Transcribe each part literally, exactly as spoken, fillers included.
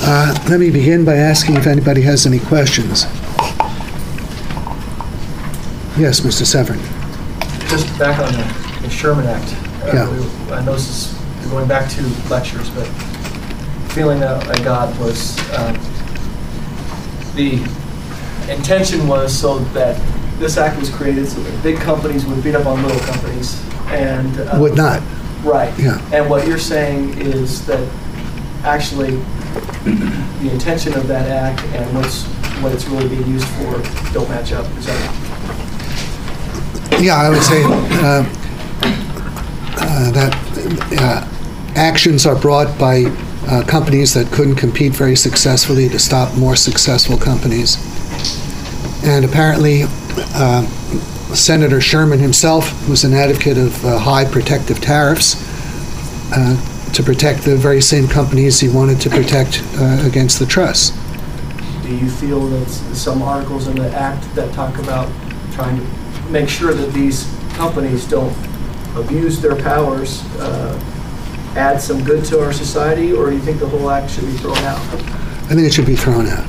Uh, let me begin by asking if anybody has any questions. Yes, Mister Severin. Just back on the, the Sherman Act. Uh, Yeah. we, I know this is going back to lectures, but the feeling that I got was um, the intention was so that this act was created so that big companies would beat up on little companies and uh, Would not. Right. Yeah. And what you're saying is that actually the intention of that act and what's what it's really being used for don't match up. Is that? Yeah, I would say uh, uh, that uh, actions are brought by uh, companies that couldn't compete very successfully to stop more successful companies. And apparently, uh, Senator Sherman himself was an advocate of uh, high protective tariffs uh, to protect the very same companies he wanted to protect uh, against the trusts. Do you feel that some articles in the Act that talk about trying to make sure that these companies don't abuse their powers uh, add some good to our society, or do you think the whole Act should be thrown out? I think it should be thrown out.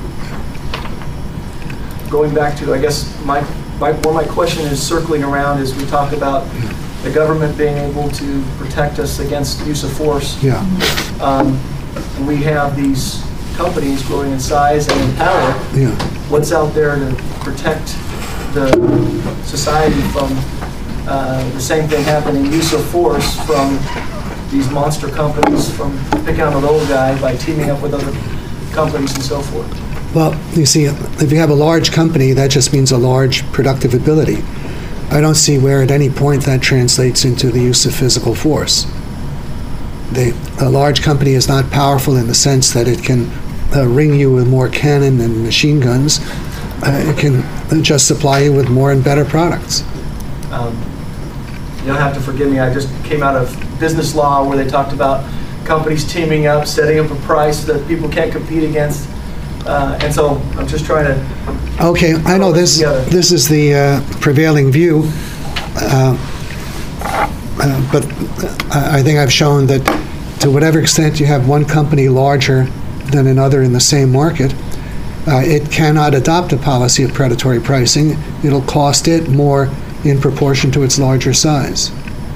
Going back to, I guess, my, my where my question is circling around is we talk about the government being able to protect us against use of force. Yeah. Um, and we have these companies growing in size and in power. Yeah. What's out there to protect the society from uh, the same thing happening, use of force from these monster companies, from picking on a little guy by teaming up with other companies and so forth? Well, you see, if you have a large company, that just means a large productive ability. I don't see where at any point that translates into the use of physical force. The, a large company is not powerful in the sense that it can uh, ring you with more cannon and machine guns. Uh, it can just supply you with more and better products. Um, you'll have to forgive me, I just came out of business law where they talked about companies teaming up, setting up a price that people can't compete against. Uh, and so I'm just trying to... Okay, I know this, this is the uh, prevailing view, uh, uh, but I think I've shown that to whatever extent you have one company larger than another in the same market, uh, it cannot adopt a policy of predatory pricing. It'll cost it more in proportion to its larger size.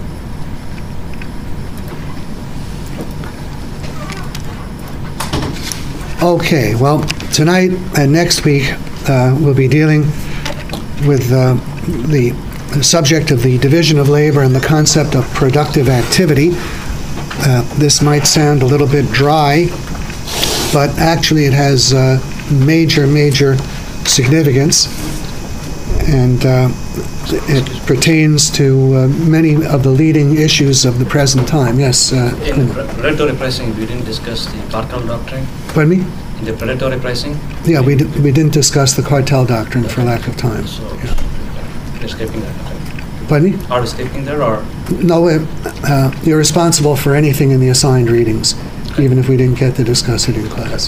Okay, well, tonight and next week uh, we'll be dealing with uh, the subject of the division of labor and the concept of productive activity. Uh, this might sound a little bit dry, but actually it has uh, major, major significance, and uh, it pertains to uh, many of the leading issues of the present time. Yes? Uh, in predatory pricing, we didn't discuss the cartel doctrine. Pardon me? In the predatory pricing? Yeah, we, di we didn't discuss the cartel doctrine for lack of time. So, yeah. You're skipping that. Pardon me? Are we skipping there, or? No, uh, you're responsible for anything in the assigned readings, even if we didn't get to discuss it in class.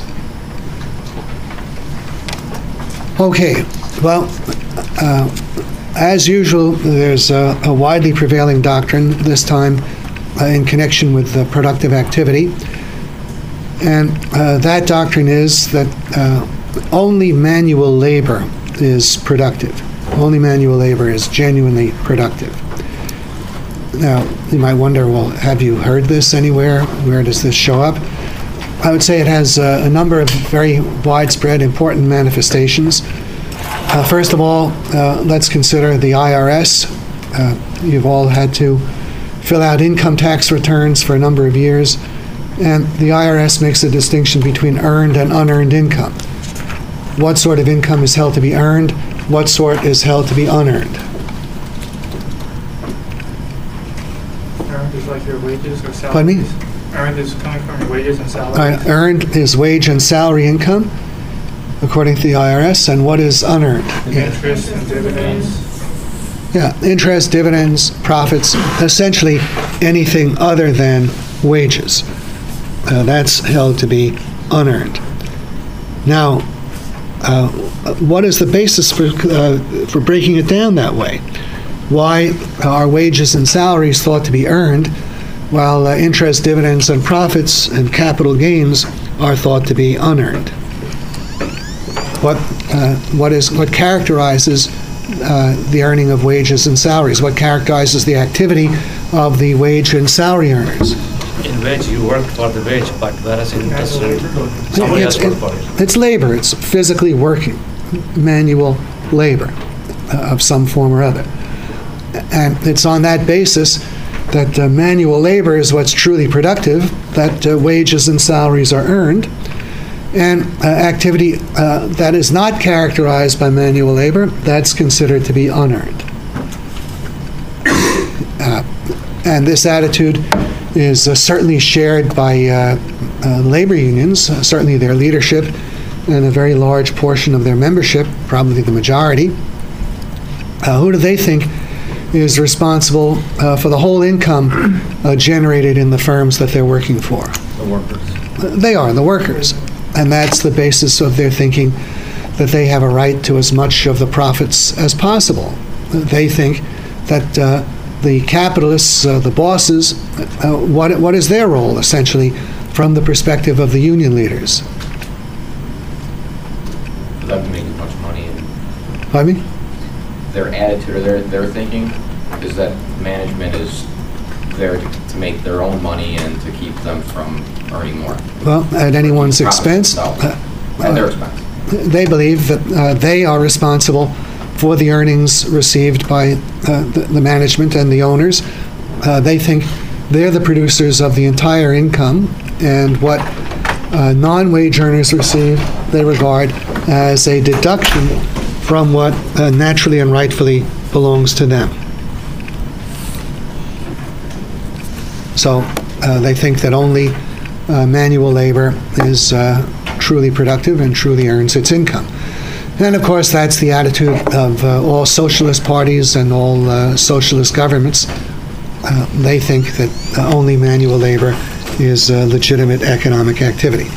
Okay, well, uh, as usual, there's a, a widely prevailing doctrine, this time uh, in connection with uh, productive activity. And uh, that doctrine is that uh, only manual labor is productive. Only manual labor is genuinely productive. Now, you might wonder, well, have you heard this anywhere? Where does this show up? I would say it has uh, a number of very widespread, important manifestations. Uh, first of all, uh, let's consider the I R S. Uh, you've all had to fill out income tax returns for a number of years, and the I R S makes a distinction between earned and unearned income. What sort of income is held to be earned? What sort is held to be unearned? Earned is like your wages or salaries? Pardon me? Earned is coming from your wages and salaries? Uh, earned is wage and salary income, according to the I R S, and what is unearned? Interest and dividends? Yeah, interest, dividends, profits, essentially anything other than wages. Uh, that's held to be unearned. Now, uh, what is the basis for, uh, for breaking it down that way? Why are wages and salaries thought to be earned, while uh, interest, dividends, and profits and capital gains are thought to be unearned. What, uh, what is, what characterizes uh, the earning of wages and salaries? What characterizes the activity of the wage and salary earners? In wage, you work for the wage, but whereas in industrial, somebody It's, else work for it. it's labor. It's physically working, manual labor uh, of some form or other. And it's on that basis that uh, manual labor is what's truly productive, that uh, wages and salaries are earned. And uh, activity uh, that is not characterized by manual labor, that's considered to be unearned. Uh, and this attitude is uh, certainly shared by uh, uh, labor unions, uh, certainly their leadership, and a very large portion of their membership, probably the majority. Uh, who do they think is responsible uh, for the whole income uh, generated in the firms that they're working for? The workers. They are, the workers. And that's the basis of their thinking that they have a right to as much of the profits as possible. They think that uh, the capitalists, uh, the bosses, uh, what, what is their role, essentially, from the perspective of the union leaders? For them to make as much money. And Pardon me? their attitude or their, their thinking is that management is there to, to make their own money and to keep them from earning more. Well, at anyone's Profit expense. themselves. Uh, At their expense. They believe that uh, they are responsible for the earnings received by uh, the, the management and the owners. Uh, they think they're the producers of the entire income, and what uh, non-wage earners receive, they regard as a deduction from what uh, naturally and rightfully belongs to them. So uh, they think that only uh, manual labor is uh, truly productive and truly earns its income. And of course, that's the attitude of uh, all socialist parties and all uh, socialist governments. Uh, they think that uh, only manual labor is uh, legitimate economic activity.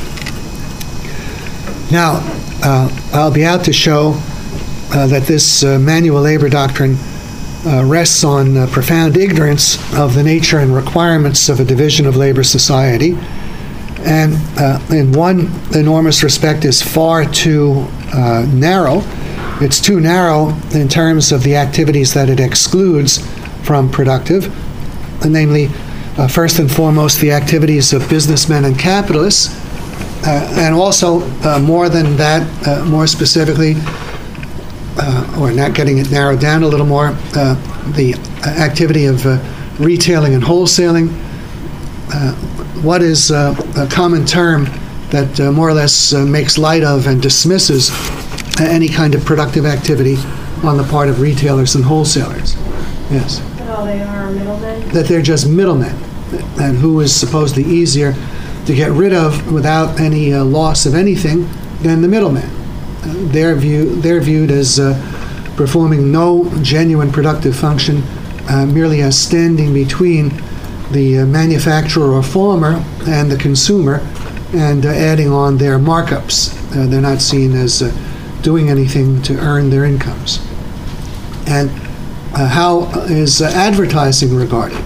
Now, uh, I'll be out to show uh, that this uh, manual labor doctrine uh, rests on uh, profound ignorance of the nature and requirements of a division of labor society, and uh, in one enormous respect is far too uh, narrow. It's too narrow in terms of the activities that it excludes from productive, namely, uh, first and foremost, the activities of businessmen and capitalists, uh, and also, uh, more than that, uh, more specifically, uh, or not getting it narrowed down a little more, uh, the activity of uh, retailing and wholesaling. Uh, what is uh, a common term that uh, more or less uh, makes light of and dismisses uh, any kind of productive activity on the part of retailers and wholesalers? Yes. Oh, they are middlemen? That they're just middlemen, and who is supposedly easier to get rid of without any uh, loss of anything than the middleman. Uh, they're, view, they're viewed as uh, performing no genuine productive function, uh, merely as standing between the uh, manufacturer or farmer and the consumer, and uh, adding on their markups. Uh, they're not seen as uh, doing anything to earn their incomes. And uh, how is uh, advertising regarded?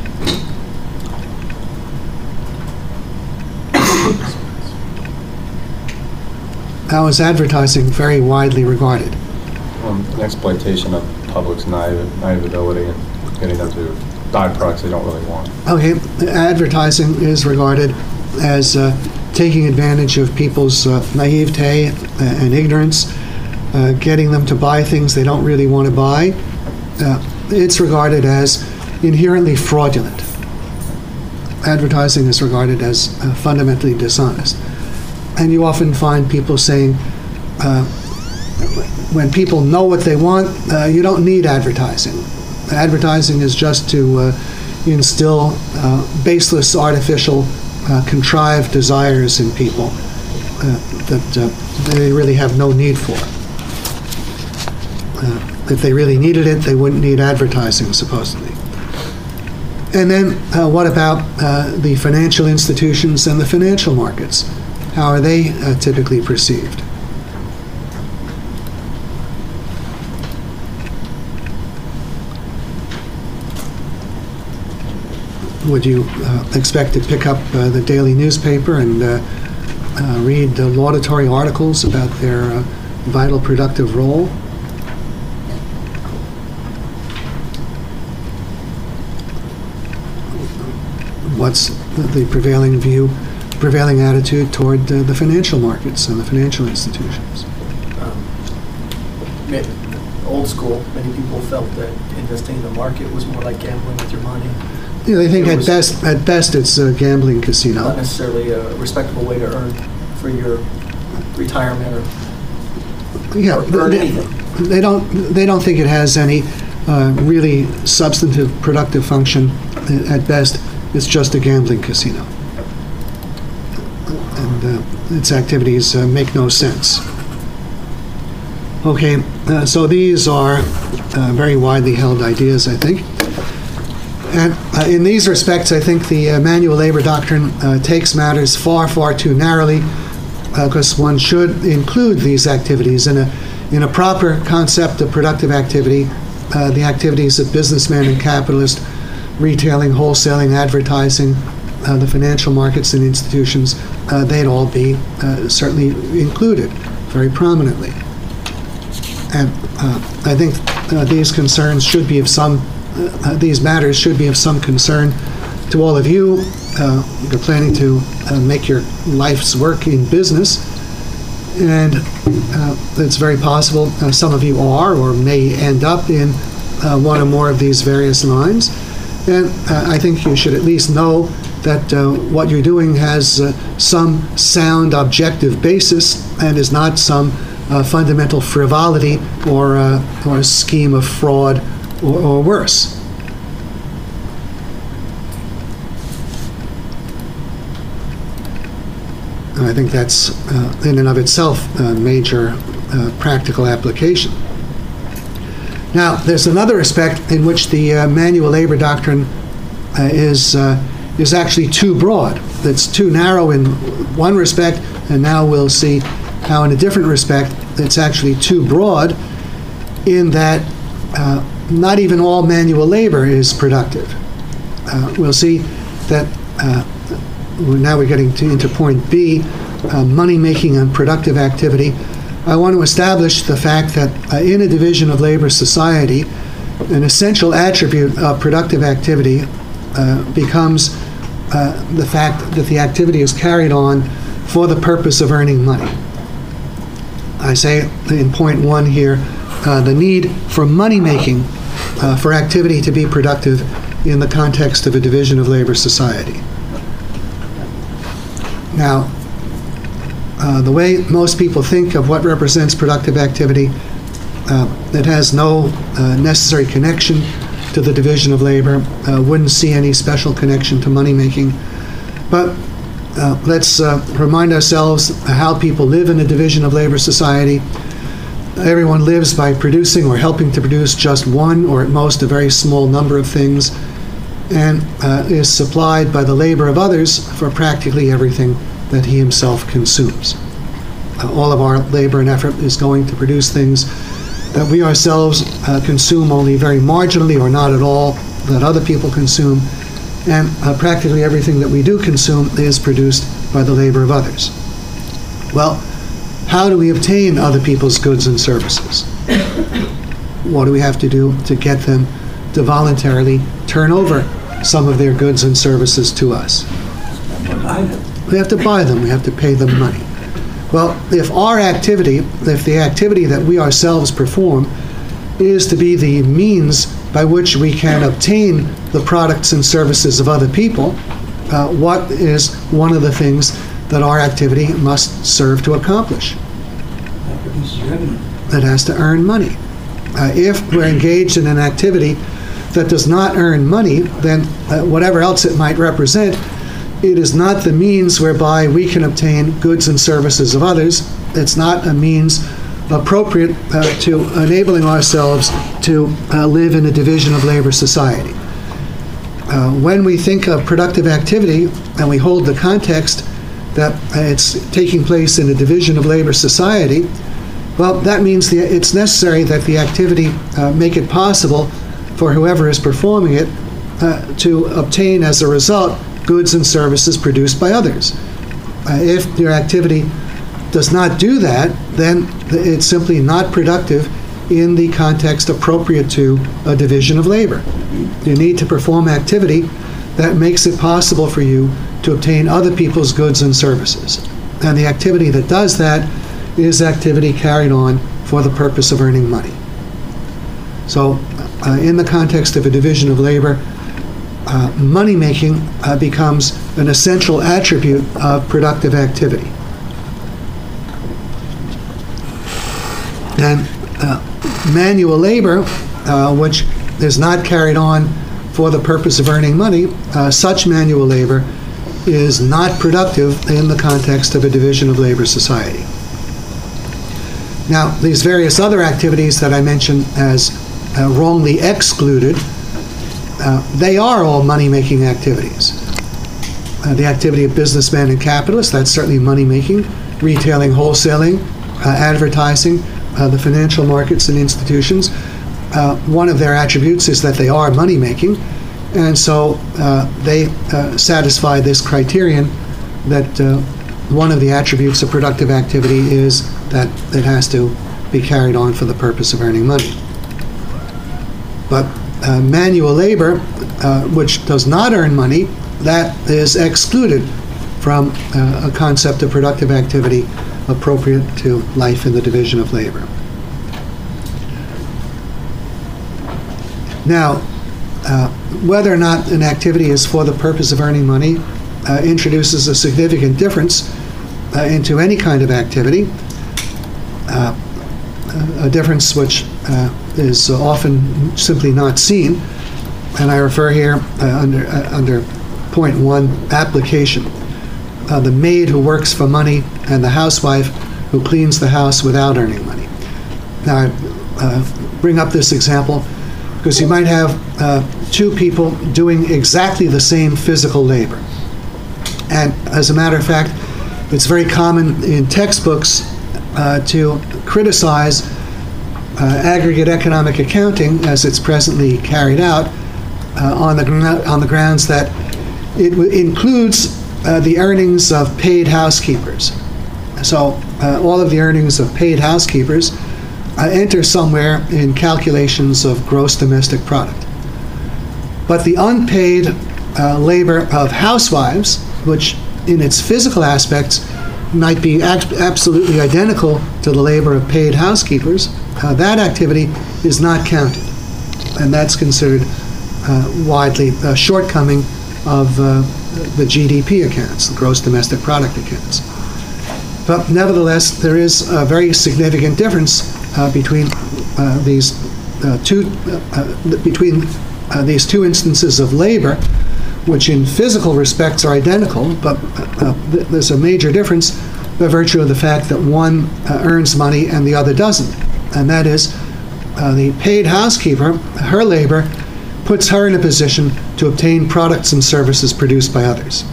How is advertising very widely regarded? Um, an exploitation of the public's naive, naivability and getting them to buy products they don't really want. Okay, advertising is regarded as uh, taking advantage of people's uh, naivete and ignorance, uh, getting them to buy things they don't really want to buy. Uh, it's regarded as inherently fraudulent. Advertising is regarded as uh, fundamentally dishonest. And you often find people saying, uh, when people know what they want, uh, you don't need advertising. Advertising is just to uh, instill uh, baseless, artificial, uh, contrived desires in people uh, that uh, they really have no need for. Uh, if they really needed it, they wouldn't need advertising, supposedly. And then uh, what about uh, the financial institutions and the financial markets? How are they uh, typically perceived? Would you uh, expect to pick up uh, the daily newspaper and uh, uh, read uh, laudatory articles about their uh, vital productive role. What's the prevailing view, prevailing attitude toward uh, the financial markets and the financial institutions? Um, ma- Old school, many people felt that investing in the market was more like gambling with your money, Yeah, they think It at was- best, at best, it's a gambling casino. not necessarily a respectable way to earn for your retirement or Yeah, or earn they, anything. they don't. They don't think it has any uh, really substantive, productive function. At best, it's just a gambling casino, and uh, its activities uh, make no sense. Okay, uh, so these are uh, very widely held ideas, I think. And uh, in these respects, I think the uh, manual labor doctrine uh, takes matters far, far too narrowly, because one should include these activities in a in a proper concept of productive activity, uh, the activities of businessmen and capitalists, retailing, wholesaling, advertising, uh, the financial markets and institutions, uh, they'd all be uh, certainly included very prominently. And uh, I think uh, these concerns should be of some, uh, these matters should be of some concern to all of you. Uh, you're planning to uh, make your life's work in business, and uh, it's very possible uh, some of you are or may end up in uh, one or more of these various lines. And uh, I think you should at least know that uh, what you're doing has uh, some sound objective basis and is not some uh, fundamental frivolity or, uh, or a scheme of fraud or, or worse. And I think that's, uh, in and of itself, a major uh, practical application. Now, there's another aspect in which the uh, manual labor doctrine uh, is uh, is actually too broad. It's too narrow in one respect, and now we'll see how, in a different respect, it's actually too broad in that uh, not even all manual labor is productive. Uh, we'll see that uh, now we're getting to, into point B, uh, money-making and productive activity. I want to establish the fact that uh, in a division of labor society, an essential attribute of productive activity uh, becomes uh, the fact that the activity is carried on for the purpose of earning money. I say in point one here, uh, the need for money-making, uh, for activity to be productive in the context of a division of labor society. Now, Uh, the way most people think of what represents productive activity, uh, it has no uh, necessary connection to the division of labor, uh, wouldn't see any special connection to money-making. But uh, let's uh, remind ourselves how people live in a division of labor society. Everyone lives by producing or helping to produce just one, or at most a very small number of things, and uh, is supplied by the labor of others for practically everything that he himself consumes. Uh, all of our labor and effort is going to produce things that we ourselves uh, consume only very marginally or not at all, that other people consume, and uh, practically everything that we do consume is produced by the labor of others. Well, how do we obtain other people's goods and services? What do we have to do to get them to voluntarily turn over some of their goods and services to us? We have to buy them. We have to pay them money. Well, if our activity, if the activity that we ourselves perform is to be the means by which we can obtain the products and services of other people, uh, what is one of the things that our activity must serve to accomplish? It has to earn money. Uh, if we're engaged in an activity that does not earn money, then uh, whatever else it might represent, it is not the means whereby we can obtain goods and services of others. It's not a means appropriate uh, to enabling ourselves to uh, live in a division of labor society. Uh, when we think of productive activity and we hold the context that it's taking place in a division of labor society, well, that means the, it's necessary that the activity uh, make it possible for whoever is performing it uh, to obtain, as a result, goods and services produced by others. Uh, if your activity does not do that, then it's simply not productive in the context appropriate to a division of labor. You need to perform activity that makes it possible for you to obtain other people's goods and services. And the activity that does that is activity carried on for the purpose of earning money. So uh, in the context of a division of labor, uh, money-making uh, becomes an essential attribute of productive activity. And uh, manual labor, uh, which is not carried on for the purpose of earning money, uh, such manual labor is not productive in the context of a division of labor society. Now, these various other activities that I mentioned as uh, wrongly excluded, uh, they are all money-making activities. Uh, the activity of businessmen and capitalists, that's certainly money-making, retailing, wholesaling, uh, advertising, uh, the financial markets and institutions. Uh, one of their attributes is that they are money-making, and so uh, they uh, satisfy this criterion that uh, one of the attributes of productive activity is that it has to be carried on for the purpose of earning money. But uh, manual labor, uh, which does not earn money, that is excluded from uh, a concept of productive activity appropriate to life in the division of labor. Now, uh, whether or not an activity is for the purpose of earning money uh, introduces a significant difference uh, into any kind of activity, uh, a difference which uh, is often simply not seen, and I refer here uh, under, uh, under point one, application. Uh, the maid who works for money and the housewife who cleans the house without earning money. Now, I uh, bring up this example because you might have uh, two people doing exactly the same physical labor. And as a matter of fact, it's very common in textbooks uh, to criticize uh, aggregate economic accounting as it's presently carried out uh, on the gr- on the grounds that it w- includes uh, the earnings of paid housekeepers. So uh, all of the earnings of paid housekeepers uh, enter somewhere in calculations of gross domestic product. But the unpaid uh, labor of housewives, which in its physical aspects might be ab- absolutely identical to the labor of paid housekeepers, uh, that activity is not counted. And that's considered uh, widely a shortcoming of uh, the G D P accounts, the gross domestic product accounts. But nevertheless, there is a very significant difference uh, between uh, these uh, two uh, between uh, these two instances of labor, which in physical respects are identical, but uh, th- there's a major difference by virtue of the fact that one uh, earns money and the other doesn't. And that is uh, the paid housekeeper, her labor puts her in a position to obtain products and services produced by others.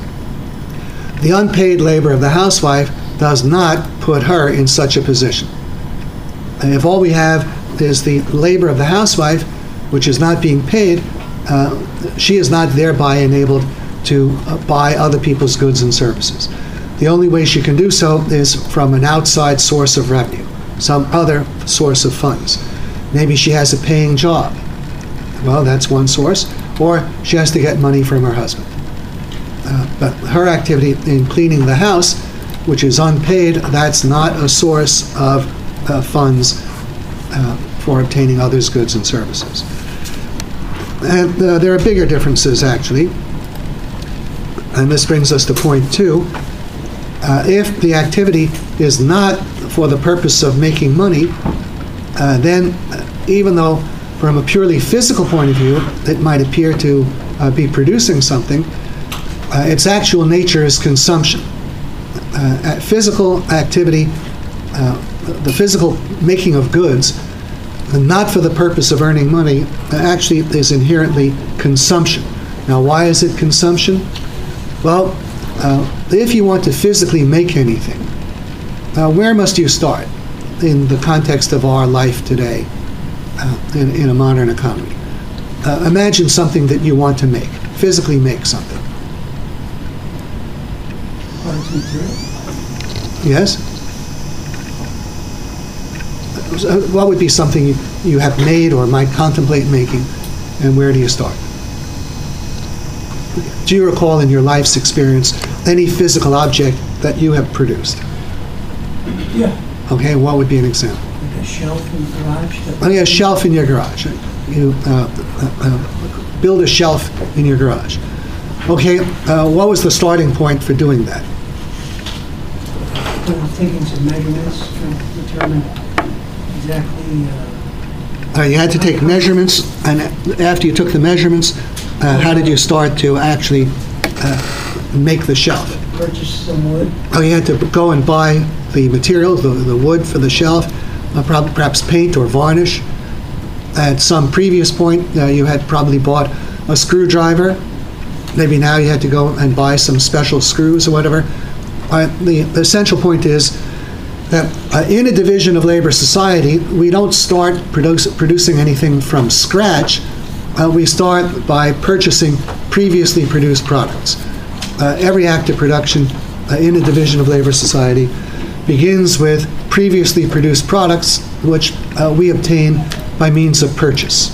The unpaid labor of the housewife does not put her in such a position. And if all we have is the labor of the housewife, which is not being paid, uh, she is not thereby enabled to uh, buy other people's goods and services. The only way she can do so is from an outside source of revenue, some other source of funds. Maybe she has a paying job. Well, that's one source. Or she has to get money from her husband. Uh, but her activity in cleaning the house, which is unpaid, that's not a source of uh, funds uh, for obtaining others' goods and services. And uh, there are bigger differences, actually. And this brings us to point two. Uh, if the activity is not for the purpose of making money, uh, then uh, even though from a purely physical point of view it might appear to uh, be producing something, uh, its actual nature is consumption. Uh, physical activity, uh, the physical making of goods, not for the purpose of earning money, actually is inherently consumption. Now, why is it consumption? Well, uh, if you want to physically make anything, uh, where must you start in the context of our life today uh, in, in a modern economy? Uh, imagine something that you want to make, physically make something. material? Yes? So what would be something you- you have made or might contemplate making, and where do you start? Do you recall in your life's experience any physical object that you have produced? Yeah. Okay, what would be an example? Like a shelf in the garage? that- Oh, yeah, a shelf in your garage. You uh, uh, uh, build a shelf in your garage. Okay, uh, what was the starting point for doing that? Well, taking some measurements to determine exactly, uh, Uh, You had to take measurements, and after you took the measurements, uh, how did you start to actually uh, make the shelf? purchase some wood. Oh, you had to go and buy the material, the, the wood for the shelf, uh, prob- perhaps paint or varnish. At some previous point, uh, you had probably bought a screwdriver. Maybe now you had to go and buy some special screws or whatever. Uh, the, the essential point is that uh, in a division of labor society, we don't start produce, producing anything from scratch. Uh, we start by purchasing previously produced products. Uh, every act of production uh, in a division of labor society begins with previously produced products, which uh, we obtain by means of purchase.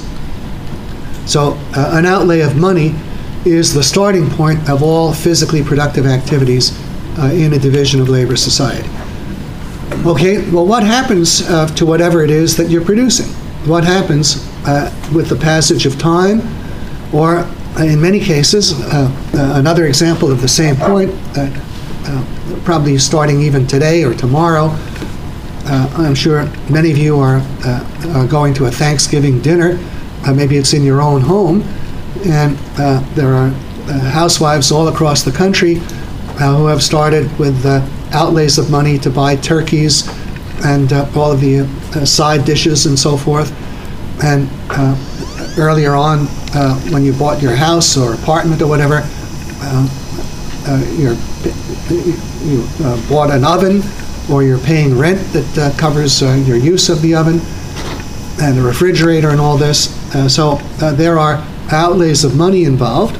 So uh, an outlay of money is the starting point of all physically productive activities uh, in a division of labor society. Okay, well, what happens uh, to whatever it is that you're producing? What happens uh, with the passage of time, or uh, in many cases, uh, uh, another example of the same point, uh, uh, probably starting even today or tomorrow, uh, I'm sure many of you are, uh, are going to a Thanksgiving dinner. Uh, maybe it's in your own home, and uh, there are uh, housewives all across the country uh, who have started with uh, outlays of money to buy turkeys and uh, all of the uh, side dishes and so forth. And uh, earlier on, uh, when you bought your house or apartment or whatever, uh, uh, you're, you uh, bought an oven, or you're paying rent that uh, covers uh, your use of the oven, and a refrigerator and all this. Uh, so uh, there are outlays of money involved.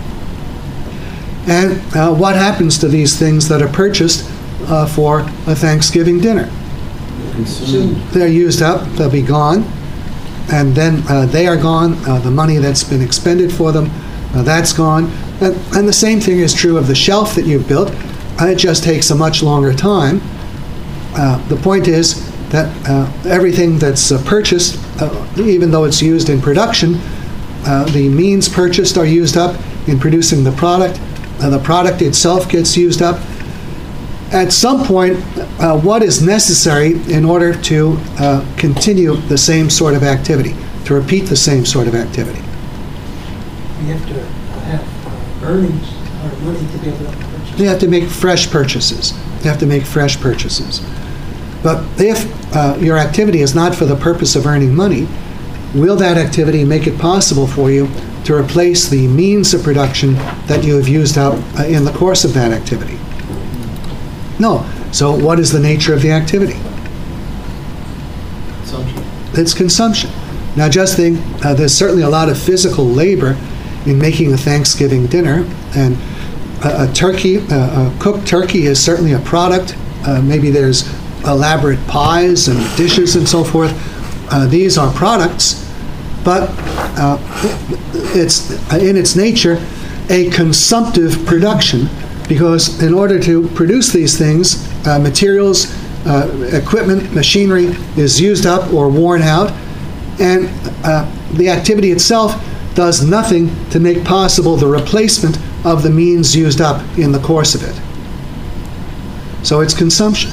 And uh, what happens to these things that are purchased uh, for a Thanksgiving dinner? They're used up, they'll be gone, and then uh, they are gone. Uh, the money that's been expended for them, uh, that's gone. And, and the same thing is true of the shelf that you've built. Uh, it just takes a much longer time. Uh, the point is that uh, everything that's uh, purchased, uh, even though it's used in production, uh, the means purchased are used up in producing the product. Uh, the product itself gets used up. At some point, uh, what is necessary in order to uh, continue the same sort of activity, to repeat the same sort of activity? We have to have uh, earnings or money to be able to purchase. You have to make fresh purchases. You have to make fresh purchases. But if uh, your activity is not for the purpose of earning money, will that activity make it possible for you to replace the means of production that you have used up uh, in the course of that activity? No. So what is the nature of the activity? Consumption. It's consumption. Now just think, uh, there's certainly a lot of physical labor in making a Thanksgiving dinner, and a, a turkey, uh, a cooked turkey is certainly a product. Uh, maybe there's elaborate pies and dishes and so forth. Uh, these are products, but uh, it's in its nature a consumptive production, because in order to produce these things, uh, materials, uh, equipment, machinery is used up or worn out, and uh, the activity itself does nothing to make possible the replacement of the means used up in the course of it. So it's consumption.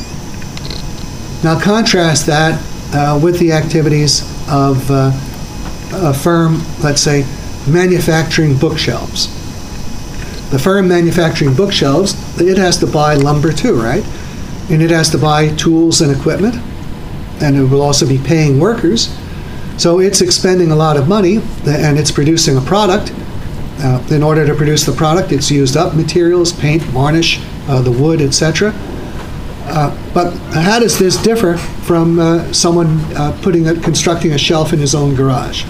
Now contrast that uh, with the activities of uh, a firm, let's say, manufacturing bookshelves. The firm manufacturing bookshelves, it has to buy lumber too, right? And it has to buy tools and equipment, and it will also be paying workers. So it's expending a lot of money, and it's producing a product. Uh, in order to produce the product, it's used up materials, paint, varnish, uh, the wood, et cetera. Uh, but how does this differ from uh, someone uh, putting a, constructing a shelf in his own garage?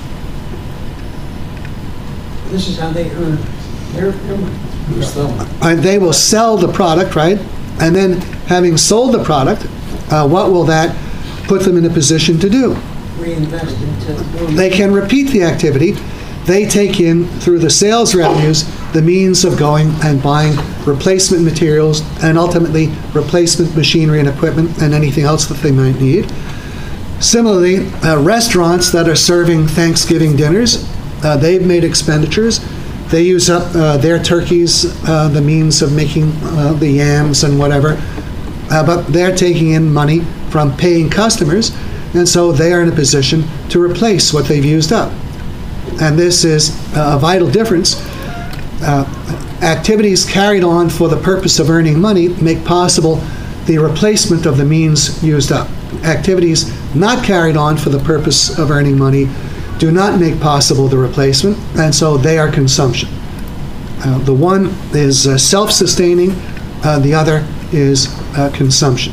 This is how they earn their, their money. Uh, they will sell the product, right? And then, having sold the product, uh, what will that put them in a position to do? Reinvest into the building. They can repeat the activity. They take in, through the sales revenues, the means of going and buying replacement materials and ultimately replacement machinery and equipment and anything else that they might need. Similarly, uh, restaurants that are serving Thanksgiving dinners, uh, they've made expenditures. They use up uh, their turkeys, uh, the means of making uh, the yams and whatever, uh, but they're taking in money from paying customers, and so they are in a position to replace what they've used up. And this is a vital difference. Uh, activities carried on for the purpose of earning money make possible the replacement of the means used up. Activities not carried on for the purpose of earning money do not make possible the replacement, and so they are consumption. Uh, the one is uh, self-sustaining, uh, the other is uh, consumption.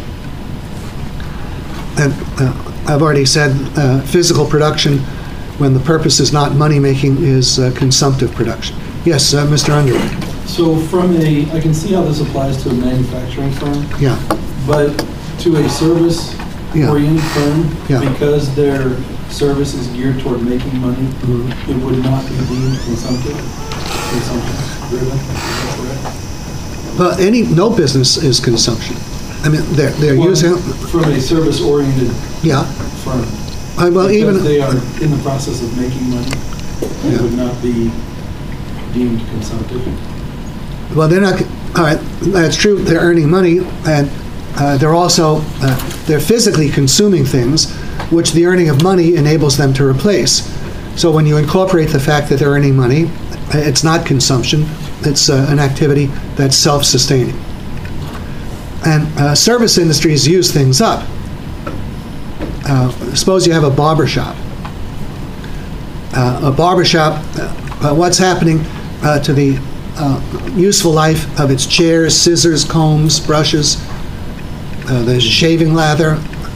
And uh, I've already said uh, physical production, when the purpose is not money-making, is uh, consumptive production. Yes, uh, Mister Underwood. So from a, I can see how this applies to a manufacturing firm, Yeah, but to a service-oriented firm, Yeah. because their service is geared toward making money, Mhm. it would not be deemed consumptive, consumption-driven, is that correct? but any, no business is consumption. I mean, they're, they're Well, using, From a service-oriented yeah, firm. Uh, well, even, Because they are in the process of making money, Yeah. it would not be deemed consumptive. well, they're not, all right, that's true, they're earning money, and uh, they're also, uh, they're physically consuming things, which the earning of money enables them to replace. So when you incorporate the fact that they're earning money, it's not consumption, it's uh, an activity that's self-sustaining. And uh, service industries use things up. Uh, suppose you have a barber shop. Uh, a barber shop, uh, uh, what's happening uh, to the uh, useful life of its chairs, scissors, combs, brushes, uh, the shaving lather?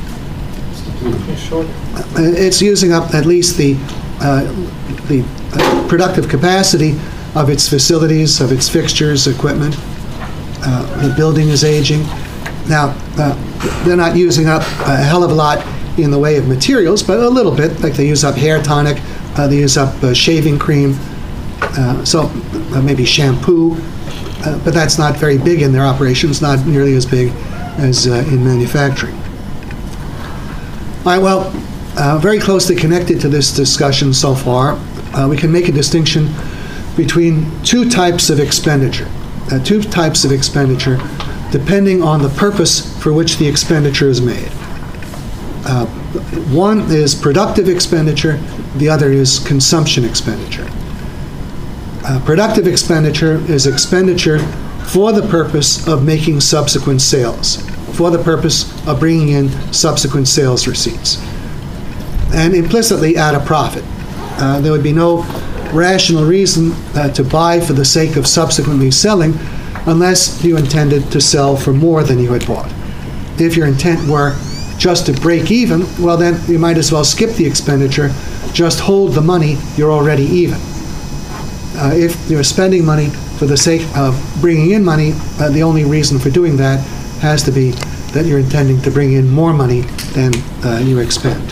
Uh, It's using up at least the uh, the uh, productive capacity of its facilities, of its fixtures, equipment. Uh, the building is aging. Now, uh, they're not using up a hell of a lot in the way of materials, but a little bit, like they use up hair tonic, uh, they use up uh, shaving cream, uh, so uh, maybe shampoo, uh, but that's not very big in their operations, not nearly as big as uh, in manufacturing. All right, well, uh, very closely connected to this discussion so far, uh, we can make a distinction between two types of expenditure, uh, two types of expenditure depending on the purpose for which the expenditure is made. Uh, one is productive expenditure, the other is consumption expenditure. Uh, productive expenditure is expenditure for the purpose of making subsequent sales, for the purpose of bringing in subsequent sales receipts, and implicitly at a profit. Uh, there would be no rational reason uh, to buy for the sake of subsequently selling unless you intended to sell for more than you had bought. If your intent were just to break even, well then you might as well skip the expenditure, just hold the money, you're already even. Uh, if you're spending money for the sake of bringing in money, uh, the only reason for doing that has to be that you're intending to bring in more money than uh, you expend.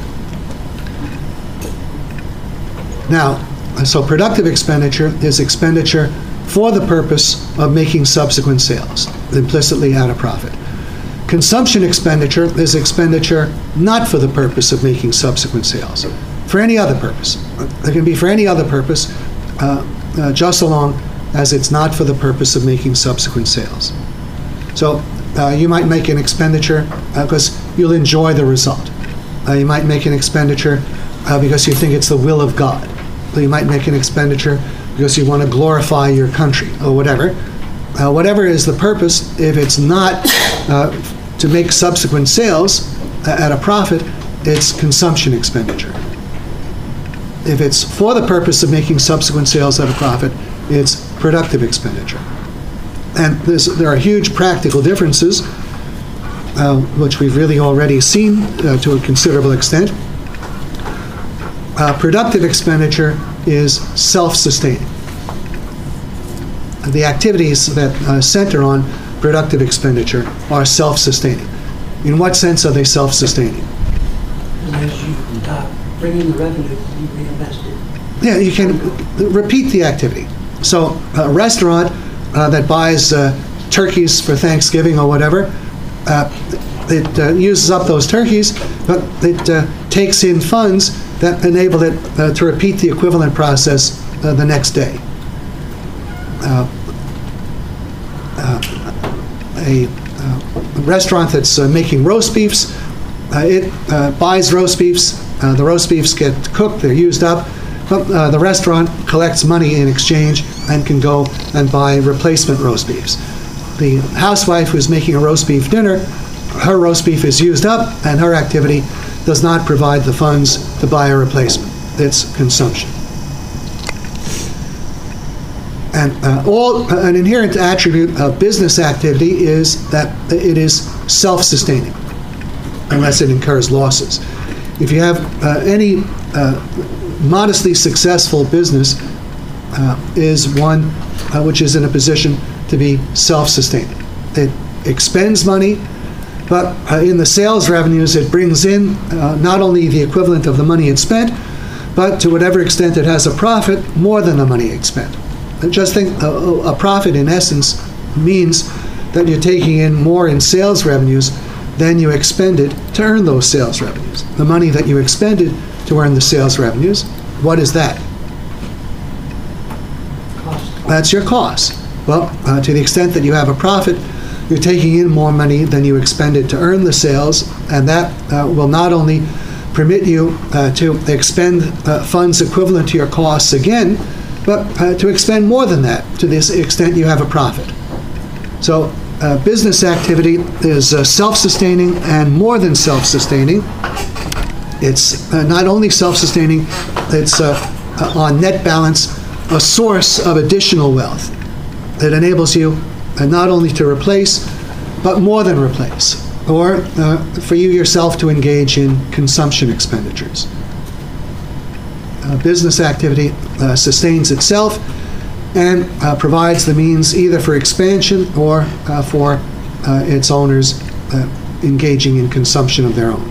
Now, so productive expenditure is expenditure for the purpose of making subsequent sales, implicitly at a profit. Consumption expenditure is expenditure not for the purpose of making subsequent sales, for any other purpose. It can be for any other purpose, uh, uh, just so long as it's not for the purpose of making subsequent sales. So uh, you might make an expenditure because uh, you'll enjoy the result. Uh, you might make an expenditure uh, because you think it's the will of God. You might make an expenditure because you want to glorify your country or whatever. Uh, whatever is the purpose, if it's not uh, to make subsequent sales at a profit, it's consumption expenditure. If it's for the purpose of making subsequent sales at a profit, it's productive expenditure. And this, there are huge practical differences, uh, which we've really already seen uh, to a considerable extent. Uh, productive expenditure is self-sustaining. The activities that uh, center on productive expenditure are self-sustaining. In what sense are they self-sustaining? And as you uh, bring in the revenue, you reinvest it. Yeah, you can repeat the activity. So a restaurant uh, that buys uh, turkeys for Thanksgiving or whatever, uh, it uh, uses up those turkeys, but it uh, takes in funds that enable it uh, to repeat the equivalent process uh, the next day. Uh, uh, a uh, restaurant that's uh, making roast beefs, uh, it uh, buys roast beefs, uh, the roast beefs get cooked, they're used up, but uh, the restaurant collects money in exchange and can go and buy replacement roast beefs. The housewife who's making a roast beef dinner, her roast beef is used up, and her activity does not provide the funds to buy a replacement. It's consumption. And uh, all uh, an inherent attribute of business activity is that it is self-sustaining, unless it incurs losses. If you have uh, any uh, modestly successful business, uh, is one uh, which is in a position to be self-sustaining. It expends money, but uh, in the sales revenues it brings in uh, not only the equivalent of the money it spent, but to whatever extent it has a profit, more than the money it spent. And just think, a, a profit in essence means that you're taking in more in sales revenues than you expended to earn those sales revenues. The money that you expended to earn the sales revenues, what is that? Cost. That's your cost. Well, uh, to the extent that you have a profit, you're taking in more money than you expended to earn the sales, and that uh, will not only permit you uh, to expend uh, funds equivalent to your costs again, but uh, to expend more than that to this extent you have a profit. So uh, business activity is uh, self-sustaining and more than self-sustaining. It's uh, not only self-sustaining, it's uh, uh, on net balance a source of additional wealth that enables you uh, not only to replace, but more than replace, or uh, for you yourself to engage in consumption expenditures. Uh, business activity uh, sustains itself and uh, provides the means either for expansion or uh, for uh, its owners uh, engaging in consumption of their own.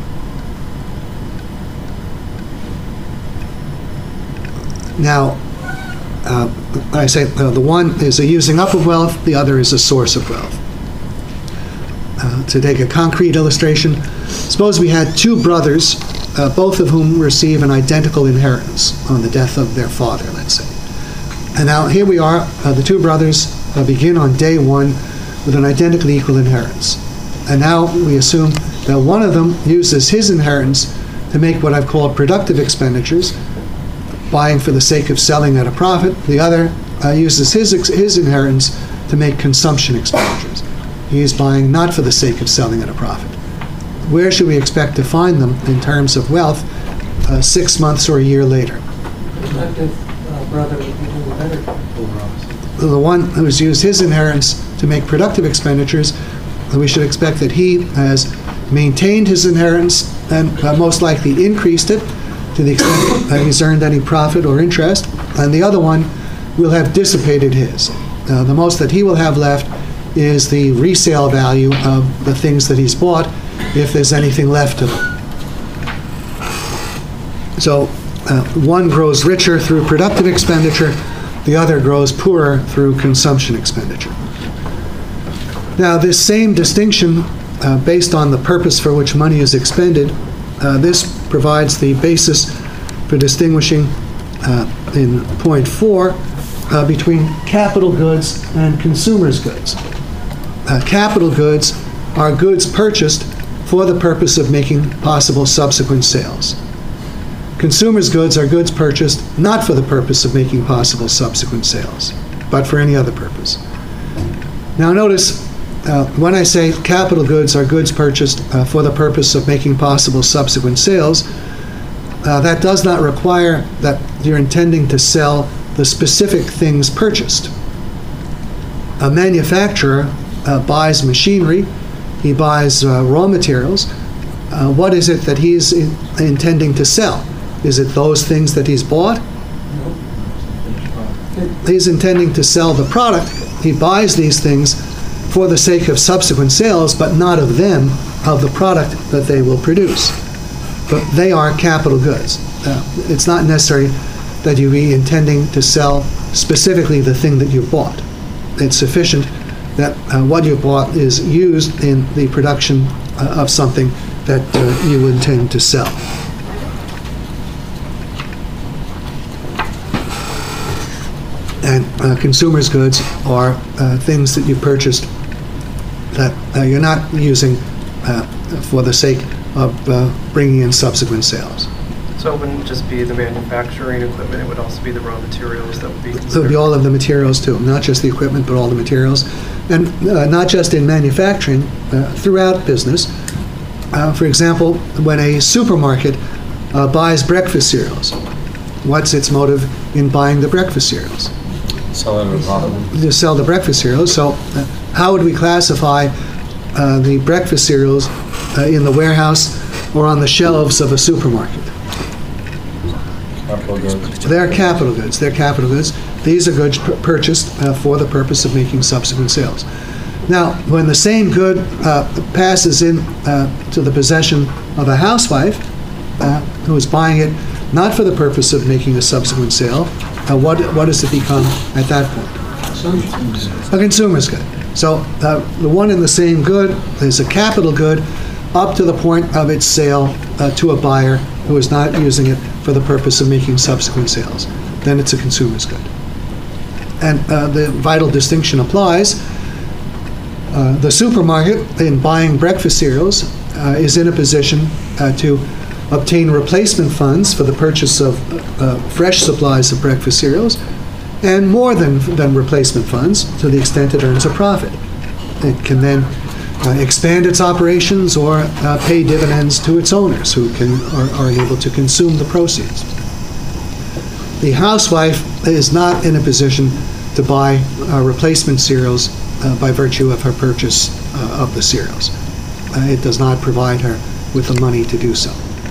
Now, uh, I say uh, the one is a using up of wealth, the other is a source of wealth. Uh, to take a concrete illustration, suppose we had two brothers, uh, both of whom receive an identical inheritance on the death of their father, let's say. And now here we are, uh, the two brothers uh, begin on day one with an identically equal inheritance. And now we assume that one of them uses his inheritance to make what I've called productive expenditures, buying for the sake of selling at a profit. The other uh, uses his, his inheritance to make consumption expenditures. He is buying not for the sake of selling at a profit. Where should we expect to find them in terms of wealth uh, six months or a year later? The productive uh, brother would be doing better. The one who's used his inheritance to make productive expenditures, we should expect that he has maintained his inheritance and uh, most likely increased it to the extent that he's earned any profit or interest, and the other one will have dissipated his. Uh, the most that he will have left is the resale value of the things that he's bought, if there's anything left of them. So uh, one grows richer through productive expenditure, the other grows poorer through consumption expenditure. Now, this same distinction, uh, based on the purpose for which money is expended, uh, this provides the basis for distinguishing uh, in point four uh, between capital goods and consumers' goods. Uh, capital goods are goods purchased for the purpose of making possible subsequent sales. Consumers' goods are goods purchased not for the purpose of making possible subsequent sales, but for any other purpose. Now notice, uh, when I say capital goods are goods purchased uh, for the purpose of making possible subsequent sales, uh, that does not require that you're intending to sell the specific things purchased. A manufacturer Uh, buys machinery, he buys uh, raw materials. Uh, what is it that he's in, intending to sell? Is it those things that he's bought? He's intending to sell the product. He buys these things for the sake of subsequent sales, but not of them, of the product that they will produce. But they are capital goods. Uh, It's not necessary that you be intending to sell specifically the thing that you bought. It's sufficient that uh, what you bought is used in the production uh, of something that uh, you intend to sell. And uh, consumers' goods are uh, things that you purchased that uh, you're not using uh, for the sake of uh, bringing in subsequent sales. So it wouldn't just be the manufacturing equipment, it would also be the raw materials that would be So it would considered? be all of the materials too, not just the equipment, but all the materials. And uh, not just in manufacturing, uh, throughout business. Uh, For example, when a supermarket uh, buys breakfast cereals, what's its motive in buying the breakfast cereals? Sell it at a profit. To sell the breakfast cereals. So uh, how would we classify uh, the breakfast cereals uh, in the warehouse or on the shelves of a supermarket? Capital goods. They're capital goods. They're capital goods. These are goods pur- purchased uh, for the purpose of making subsequent sales. Now, when the same good uh, passes in uh, to the possession of a housewife uh, who is buying it not for the purpose of making a subsequent sale, uh, what what does it become at that point? A consumer's good. So uh, the one and the same good is a capital good up to the point of its sale uh, to a buyer who is not using it for the purpose of making subsequent sales. Then it's a consumer's good. And uh, the vital distinction applies. Uh, the supermarket, in buying breakfast cereals, uh, is in a position uh, to obtain replacement funds for the purchase of uh, fresh supplies of breakfast cereals, and more than, than replacement funds to the extent it earns a profit. It can then uh, expand its operations or uh, pay dividends to its owners who can are, are able to consume the proceeds. The housewife is not in a position to buy uh, replacement cereals uh, by virtue of her purchase uh, of the cereals. Uh, it does not provide her with the money to do so.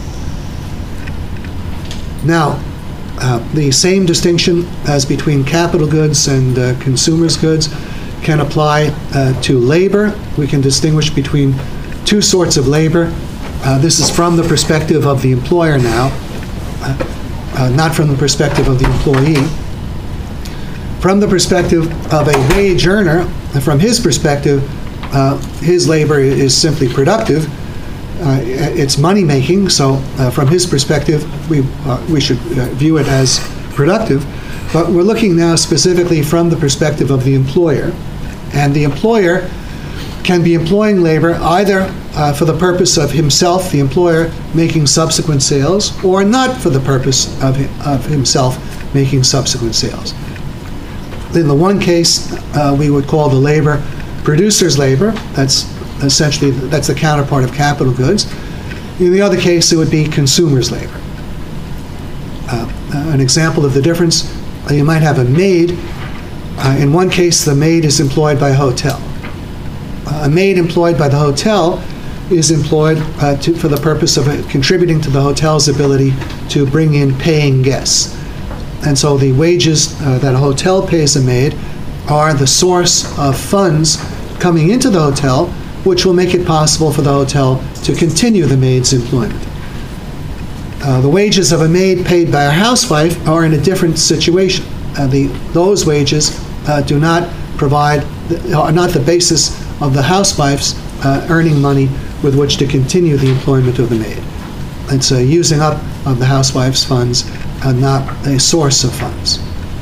Now, uh, the same distinction as between capital goods and uh, consumers' goods can apply uh, to labor. We can distinguish between two sorts of labor. Uh, this is from the perspective of the employer now, uh, uh, not from the perspective of the employee. From the perspective of a wage earner, from his perspective, uh, his labor is simply productive. Uh, it's money-making, so uh, from his perspective, we, uh, we should uh, view it as productive. But we're looking now specifically from the perspective of the employer. And the employer can be employing labor either uh, for the purpose of himself, the employer, making subsequent sales, or not for the purpose of, of himself making subsequent sales. In the one case, uh, we would call the labor producer's labor. That's essentially, that's the counterpart of capital goods. In the other case, it would be consumer's labor. Uh, an example of the difference, uh, you might have a maid. Uh, in one case, the maid is employed by a hotel. Uh, a maid employed by the hotel is employed uh, to, for the purpose of uh, contributing to the hotel's ability to bring in paying guests. And so the wages uh, that a hotel pays a maid are the source of funds coming into the hotel, which will make it possible for the hotel to continue the maid's employment. Uh, the wages of a maid paid by a housewife are in a different situation. Uh, the, those wages uh, do not provide, are not the basis of the housewife's uh, earning money with which to continue the employment of the maid. It's a using up of the housewife's funds, uh, not a source of funds.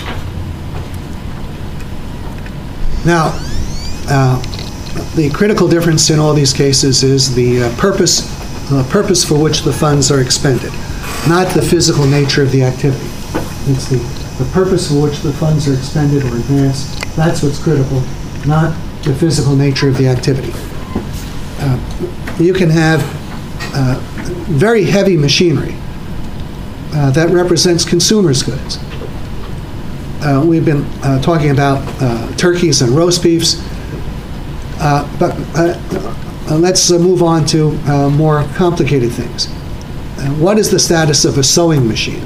Now, uh, the critical difference in all these cases is the uh, purpose, the purpose for which the funds are expended, not the physical nature of the activity. It's the, the purpose for which the funds are expended or advanced. That's what's critical, not the physical nature of the activity. Uh, you can have uh, very heavy machinery uh, that represents consumers' goods. Uh, we've been uh, talking about uh, turkeys and roast beefs. Uh, but uh, uh, let's uh, move on to uh, more complicated things. Uh, what is the status of a sewing machine?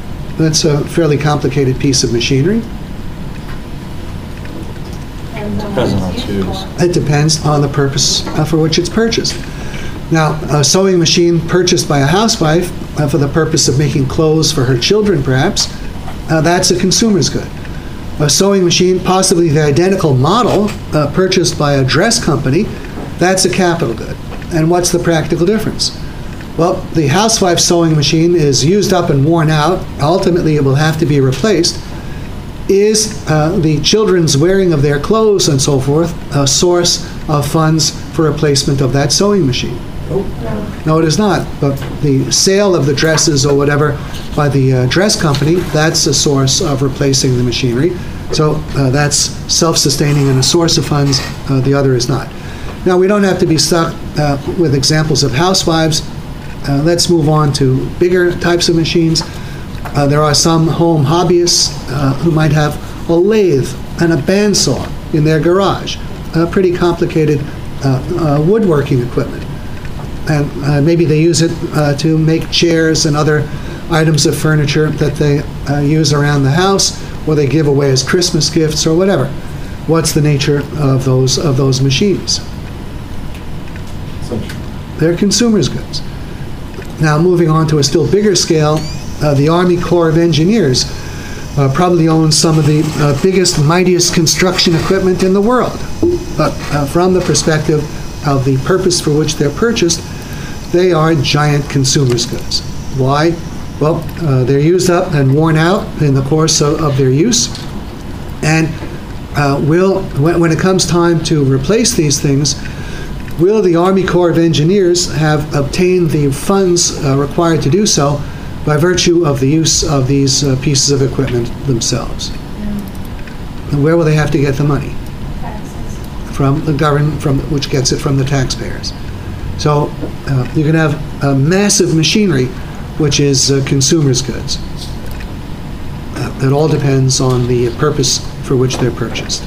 That's a fairly complicated piece of machinery. And um, Depends on its use. It depends on the purpose uh, for which it's purchased. Now, a sewing machine purchased by a housewife uh, for the purpose of making clothes for her children, perhaps, uh, that's a consumer's good. A sewing machine, possibly the identical model, uh, purchased by a dress company, that's a capital good. And what's the practical difference? Well, the housewife's sewing machine is used up and worn out. Ultimately, it will have to be replaced. Is uh, the children's wearing of their clothes and so forth a source of funds for replacement of that sewing machine? No, it is not. But the sale of the dresses or whatever by the uh, dress company, that's a source of replacing the machinery. So uh, that's self-sustaining and a source of funds. Uh, the other is not. Now, we don't have to be stuck uh, with examples of housewives. Uh, let's move on to bigger types of machines. Uh, there are some home hobbyists uh, who might have a lathe and a bandsaw in their garage, uh, pretty complicated uh, uh, woodworking equipment. And uh, maybe they use it uh, to make chairs and other items of furniture that they uh, use around the house, or they give away as Christmas gifts or whatever. What's the nature of those of those machines? They're consumers' goods. Now, moving on to a still bigger scale, uh, the Army Corps of Engineers uh, probably owns some of the uh, biggest, mightiest construction equipment in the world. But uh, from the perspective of the purpose for which they're purchased, they are giant consumers' goods. Why? Well, uh, they're used up and worn out in the course of, of their use, and uh, will, when, when it comes time to replace these things, will the Army Corps of Engineers have obtained the funds uh, required to do so by virtue of the use of these uh, pieces of equipment themselves? And where will they have to get the money? Taxes. From the government, from which gets it from the taxpayers. So uh, you can have a massive machinery, which is uh, consumers' goods. Uh, it all depends on the purpose for which they're purchased.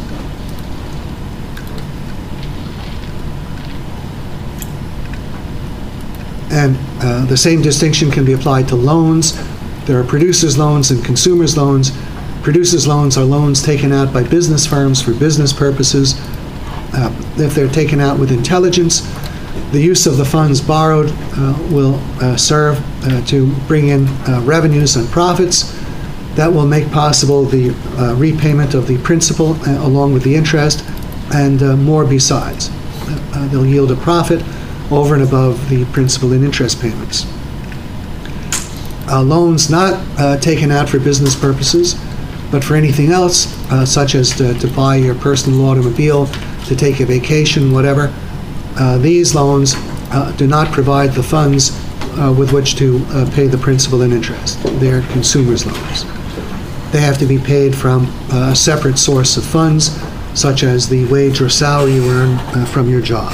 And uh, the same distinction can be applied to loans. There are producers' loans and consumers' loans. Producers' loans are loans taken out by business firms for business purposes. Uh, if they're taken out with intelligence, the use of the funds borrowed uh, will uh, serve uh, to bring in uh, revenues and profits that will make possible the uh, repayment of the principal uh, along with the interest and uh, more besides. Uh, they'll yield a profit over and above the principal and interest payments. Uh, loans not uh, taken out for business purposes, but for anything else, uh, such as to, to buy your personal automobile, to take a vacation, whatever. Uh, these loans uh, do not provide the funds uh, with which to uh, pay the principal and interest. They're consumers' loans. They have to be paid from a separate source of funds, such as the wage or salary you earn uh, from your job.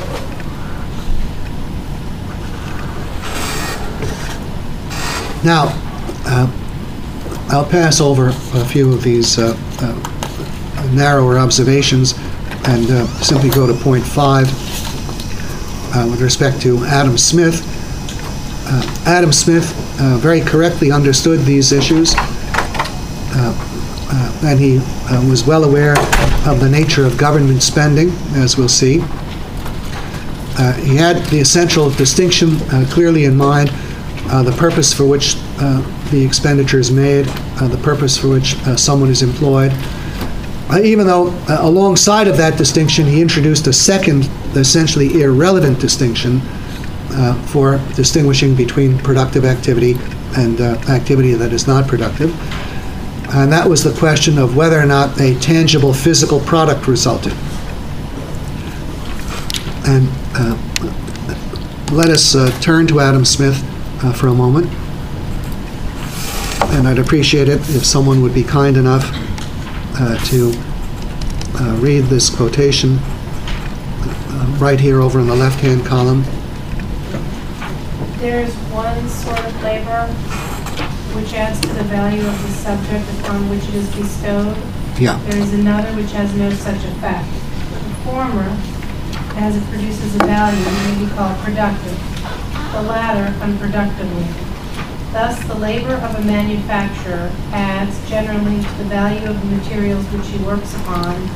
Now, uh, I'll pass over a few of these uh, uh, narrower observations and uh, simply go to point five uh, with respect to Adam Smith. Uh, Adam Smith uh, very correctly understood these issues, uh, uh, and he uh, was well aware of the nature of government spending, as we'll see. Uh, he had the essential distinction uh, clearly in mind, uh, the purpose for which uh, the expenditure is made, uh, the purpose for which uh, someone is employed. Uh, even though uh, alongside of that distinction, he introduced a second, essentially irrelevant distinction uh, for distinguishing between productive activity and uh, activity that is not productive. And that was the question of whether or not a tangible physical product resulted. And uh, let us uh, turn to Adam Smith uh, for a moment. And I'd appreciate it if someone would be kind enough uh, to uh, read this quotation uh, right here over in the left-hand column. There is one sort of labor which adds to the value of the subject upon which it is bestowed. Yeah. There is another which has no such effect. The former, as it produces a value, may be called productive. The latter, unproductively. Thus, the labor of a manufacturer adds generally to the value of the materials which he works upon,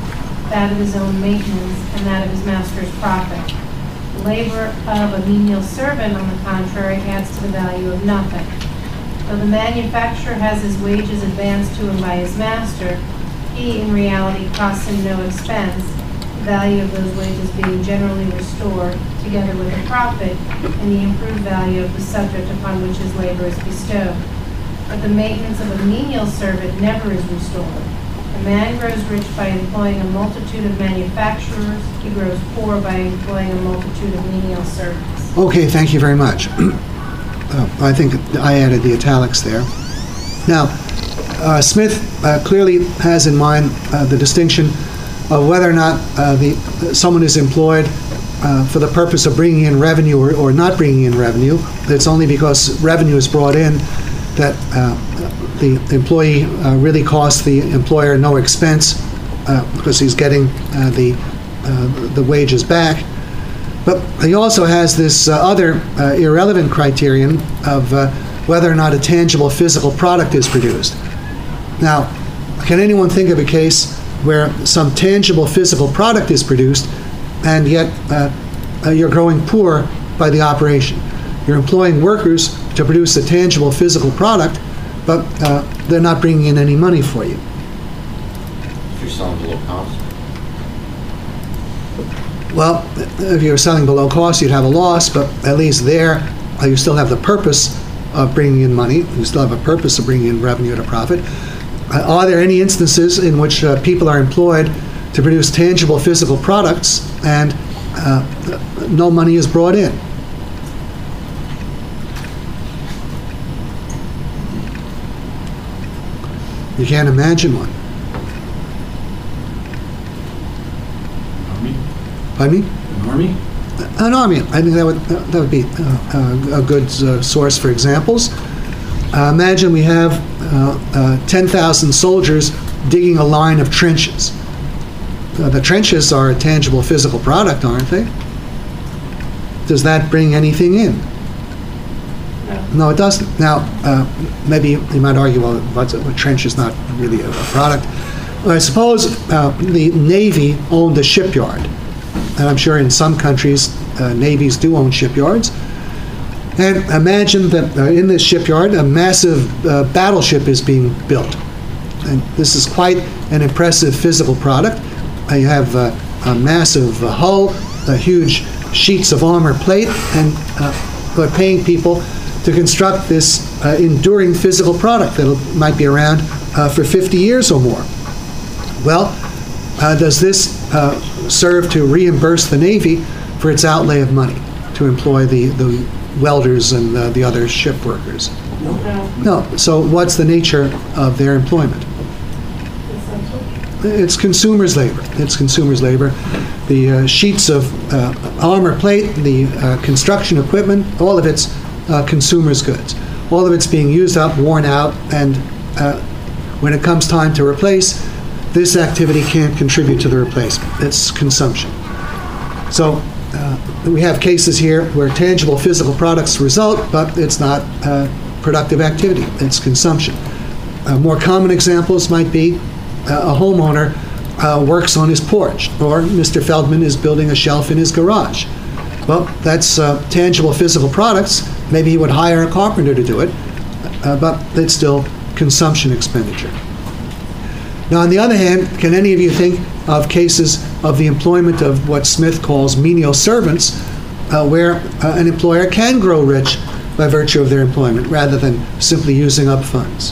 that of his own maintenance, and that of his master's profit. The labor of a menial servant, on the contrary, adds to the value of nothing. Though the manufacturer has his wages advanced to him by his master, he in reality costs him no expense, the value of those wages being generally restored, together with the profit and the improved value of the subject upon which his labor is bestowed. But the maintenance of a menial servant never is restored. A man grows rich by employing a multitude of manufacturers. He grows poor by employing a multitude of menial servants. Okay, thank you very much. uh, I think I added the italics there. Now, uh, Smith uh, clearly has in mind uh, the distinction of whether or not uh, the someone is employed uh, for the purpose of bringing in revenue or, or not bringing in revenue. It's only because revenue is brought in that uh, the employee uh, really costs the employer no expense uh, because he's getting uh, the uh, the wages back. But he also has this uh, other uh, irrelevant criterion of uh, whether or not a tangible physical product is produced. Now, can anyone think of a case where some tangible physical product is produced and yet uh, uh, you're growing poor by the operation? You're employing workers to produce a tangible physical product, but uh, they're not bringing in any money for you. If you're selling below cost. Well, if you're selling below cost, you'd have a loss, but at least there, uh, you still have the purpose of bringing in money. You still have a purpose of bringing in revenue at a profit. Uh, are there any instances in which uh, people are employed to produce tangible physical products and uh, no money is brought in? You can't imagine one. Army? Pardon me? An army? An army. I think that would that would be uh, a good uh, source for examples. Uh, imagine we have uh, uh, ten thousand soldiers digging a line of trenches. Uh, the trenches are a tangible physical product, aren't they? Does that bring anything in? No, it doesn't. Now, uh, maybe you might argue, well, what's a, a trench is not really a, a product. Well, I suppose uh, the Navy owned a shipyard. And I'm sure in some countries, uh, navies do own shipyards. And imagine that uh, in this shipyard, a massive uh, battleship is being built. And this is quite an impressive physical product. Uh, you have uh, a massive uh, hull, uh, huge sheets of armor plate, and uh, we're paying people to construct this uh, enduring physical product that might be around uh, for fifty years or more. Well, uh, does this uh, serve to reimburse the Navy for its outlay of money to employ the, the welders and uh, the other ship workers? No. No. So what's the nature of their employment? It's consumers' labor. It's consumers' labor. The uh, sheets of uh, armor plate, the uh, construction equipment, all of it's uh, consumers' goods. All of it's being used up, worn out, and uh, when it comes time to replace, this activity can't contribute to the replacement. It's consumption. So uh, we have cases here where tangible physical products result, but it's not uh, productive activity. It's consumption. Uh, more common examples might be uh, a homeowner uh, works on his porch, or Mister Feldman is building a shelf in his garage. Well, that's uh, tangible physical products. Maybe he would hire a carpenter to do it, uh, but it's still consumption expenditure. Now, on the other hand, can any of you think of cases of the employment of what Smith calls menial servants, uh, where uh, an employer can grow rich by virtue of their employment rather than simply using up funds?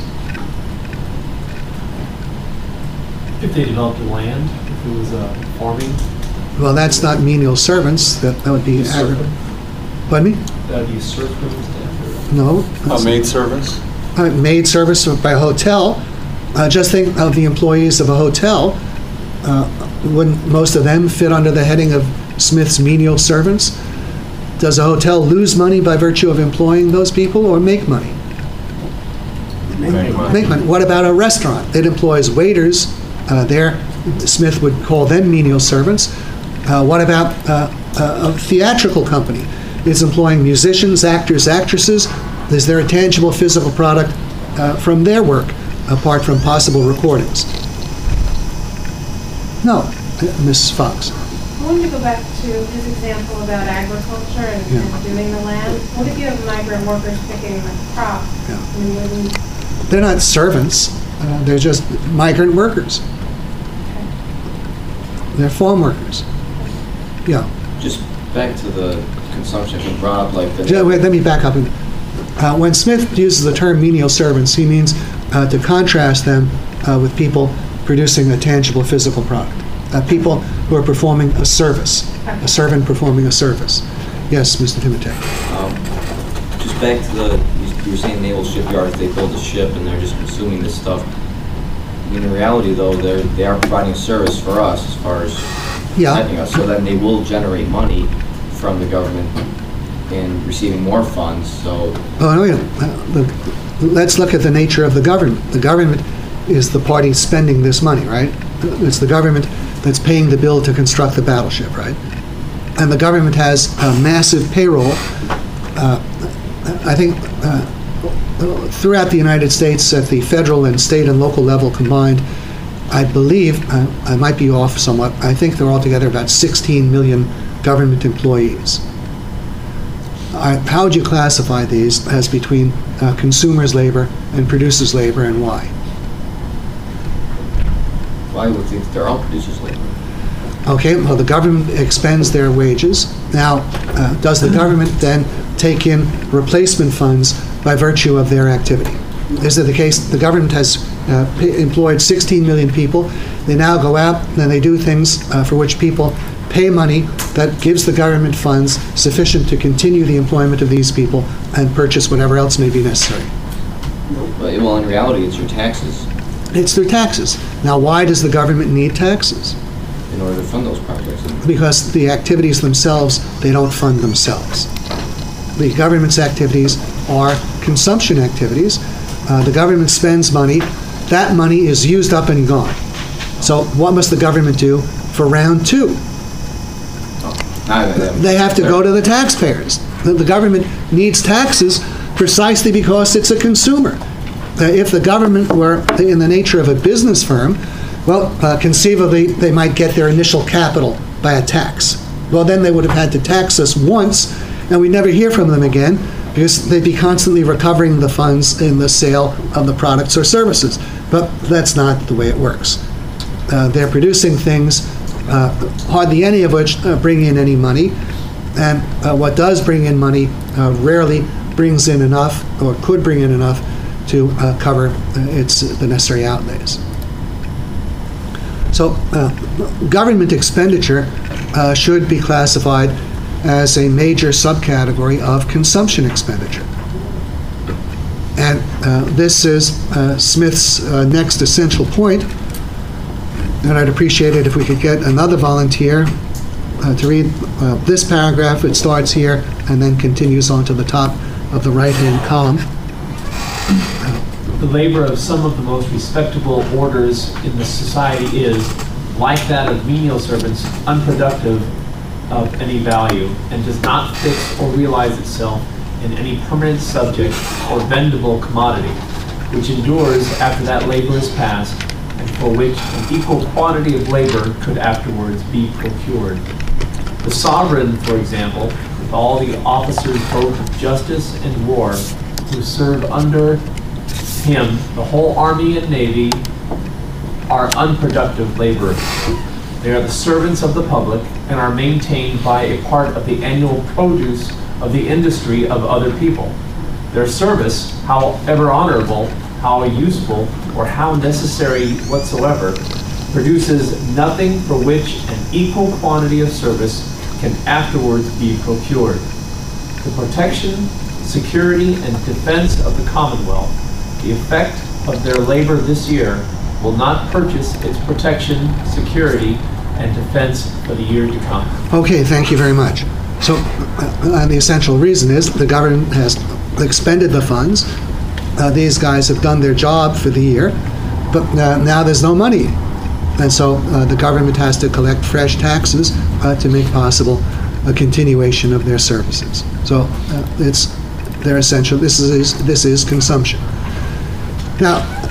If they developed the land, if it was uh, farming? Well, that's not menial servants. That, that would be agri- Pardon me? That would be serfdom? No. Uh, maid service? Uh, maid service by a hotel. Uh, just think of the employees of a hotel. Uh, wouldn't most of them fit under the heading of Smith's menial servants? Does a hotel lose money by virtue of employing those people, or make money? Make money. Make money. What about a restaurant? It employs waiters. Uh, there, Smith would call them menial servants. Uh, what about uh, a, a theatrical company? It's employing musicians, actors, actresses. Is there a tangible physical product uh, from their work, apart from possible recordings? No. Missus Fox. I wanted to go back to his example about agriculture and, Yeah. and doing the land. What if you have migrant workers picking the crop? Yeah. I mean, wouldn't- They're not servants, uh, they're just migrant workers. They're farm workers. Yeah. Just back to the consumption, he brought up like the. Yeah, wait, let me back up. Uh, When Smith uses the term menial servants, he means uh, to contrast them uh, with people producing a tangible physical product. Uh, People who are performing a service, a servant performing a service. Yes, Mister Timotei. Um, Just back to the, you- you were saying naval shipyards, they build a ship and they're just consuming this stuff. I mean, in reality though, they're, they are providing a service for us as far as Yeah. protecting us, so then they will generate money from the government and receiving more funds, so. Oh, no, wait. uh, look, Let's look at the nature of the government. The government is the party spending this money, right? It's the government that's paying the bill to construct the battleship, right? And the government has a massive payroll. Uh, I think uh, throughout the United States, at the federal and state and local level combined, I believe, uh, I might be off somewhat, I think there are altogether about sixteen million government employees. Uh, How would you classify these as between uh, consumers' labor and producers' labor, and why? Well, I would think they're all producers' labor. Okay, well, the government expends their wages. Now, uh, does the government then take in replacement funds by virtue of their activity? Is it the case the government has uh, p- employed sixteen million people? They now go out and they do things uh, for which people pay money that gives the government funds sufficient to continue the employment of these people and purchase whatever else may be necessary. But, well, in reality, it's your taxes It's their taxes. Now, why does the government need taxes? in order to fund those projects. Because the activities themselves, they don't fund themselves. The government's activities are consumption activities. Uh, the government spends money. That money is used up and gone. So what must the government do for round two? They have to go to the taxpayers. The, the government needs taxes precisely because it's a consumer. Uh, if the government were in the nature of a business firm, well, uh, conceivably, they might get their initial capital by a tax. Well, then they would have had to tax us once, and we'd never hear from them again, because they'd be constantly recovering the funds in the sale of the products or services. But that's not the way it works. Uh, they're producing things, uh, hardly any of which uh, bring in any money, and uh, what does bring in money uh, rarely brings in enough, or could bring in enough, to uh, cover uh, its the necessary outlays. So uh, government expenditure uh, should be classified as a major subcategory of consumption expenditure. And uh, this is uh, Smith's uh, next essential point. And I'd appreciate it if we could get another volunteer uh, to read uh, this paragraph. It starts here and then continues on to the top of the right-hand column. The labor of some of the most respectable orders in the society is, like that of menial servants, unproductive of any value, and does not fix or realize itself in any permanent subject or vendable commodity, which endures after that labor is past, and for which an equal quantity of labor could afterwards be procured. The sovereign, for example, with all the officers both of justice and war, who serve under him, the whole army and navy are unproductive laborers. They are the servants of the public and are maintained by a part of the annual produce of the industry of other people. Their service, however honorable, how useful, or how necessary whatsoever, produces nothing for which an equal quantity of service can afterwards be procured. The protection, security, and defense of the Commonwealth, the effect of their labor this year, will not purchase its protection, security, and defense for the year to come. Okay, thank you very much. So uh, the essential reason is the government has expended the funds. Uh, these guys have done their job for the year, but uh, now there's no money. And so uh, the government has to collect fresh taxes uh, to make possible a continuation of their services. So uh, it's they're essential. This is this is consumption. Now,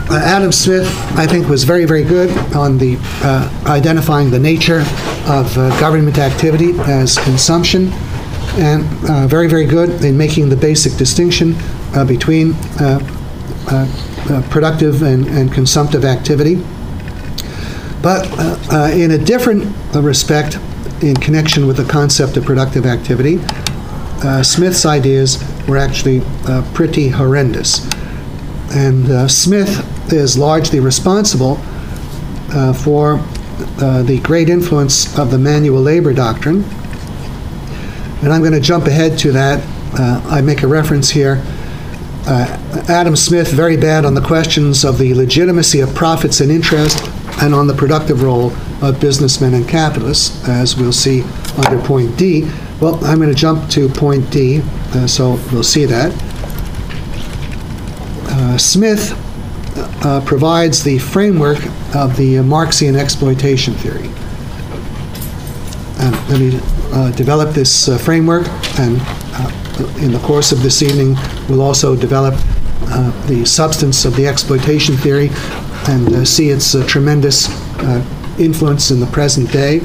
uh, Adam Smith, I think, was very, very good on the uh, identifying the nature of uh, government activity as consumption, and uh, very, very good in making the basic distinction uh, between uh, uh, uh, productive and, and consumptive activity. But uh, uh, in a different uh, respect, in connection with the concept of productive activity, uh, Smith's ideas were actually uh, pretty horrendous. And uh, Smith is largely responsible uh, for uh, the great influence of the manual labor doctrine. And I'm going to jump ahead to that. Uh, I make a reference here. Uh, Adam Smith, very bad on the questions of the legitimacy of profits and interest and on the productive role of businessmen and capitalists, as we'll see under point D. Well, I'm going to jump to point D, uh, so we'll see that. Uh, Smith uh, provides the framework of the Marxian exploitation theory. And let me uh, develop this uh, framework, and uh, in the course of this evening, we'll also develop uh, the substance of the exploitation theory and uh, see its uh, tremendous uh, influence in the present day.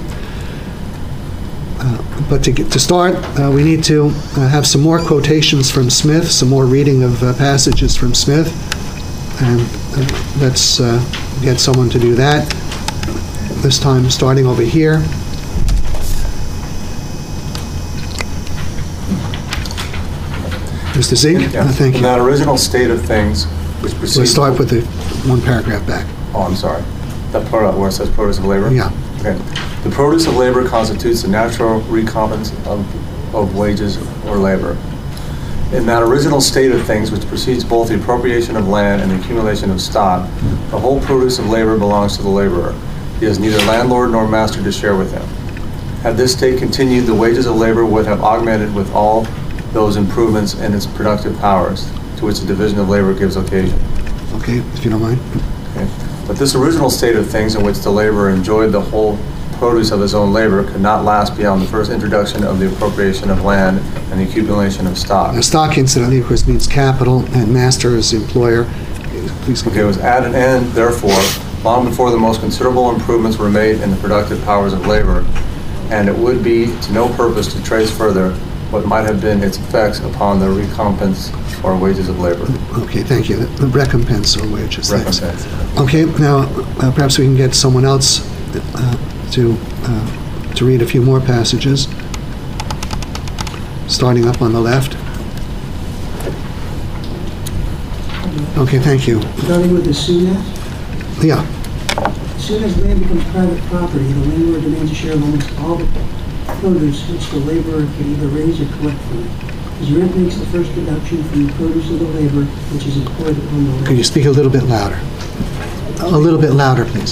Uh, but to get to start, uh, we need to uh, have some more quotations from Smith, some more reading of uh, passages from Smith, and uh, let's uh, get someone to do that. This time starting over here. Mister Zink? Yeah. Uh, thank In you. that original state of things, which precedes... We'll start with the one paragraph back. Oh, I'm sorry. That part where it says produce of labor? Yeah. Okay. The produce of labor constitutes the natural recompense of, of wages or labor. In that original state of things, which precedes both the appropriation of land and the accumulation of stock, the whole produce of labor belongs to the laborer. He has neither landlord nor master to share with him. Had this state continued, the wages of labor would have augmented with all those improvements in its productive powers, to which the division of labor gives occasion. Okay, if you don't mind. Okay. But this original state of things in which the laborer enjoyed the whole produce of his own labor could not last beyond the first introduction of the appropriation of land and the accumulation of stock. Now, stock, incidentally, of course, means capital, and master is employer. Please Okay, it was at an end, therefore, long before the most considerable improvements were made in the productive powers of labor, and it would be to no purpose to trace further what might have been its effects upon the recompense or wages of labor. Okay, thank you. The recompense or wages. thanks. Recompense. Okay, now uh, perhaps we can get someone else uh, to uh, to read a few more passages, starting up on the left. Okay, thank you. Starting with as soon as? Yeah. As soon as land becomes private property, the landlord demands a share of almost all the produce which the laborer can either raise or collect from it. His rent makes the first deduction from the produce of the labor which is employed upon the land. Could you speak a little bit louder? A little bit louder, please.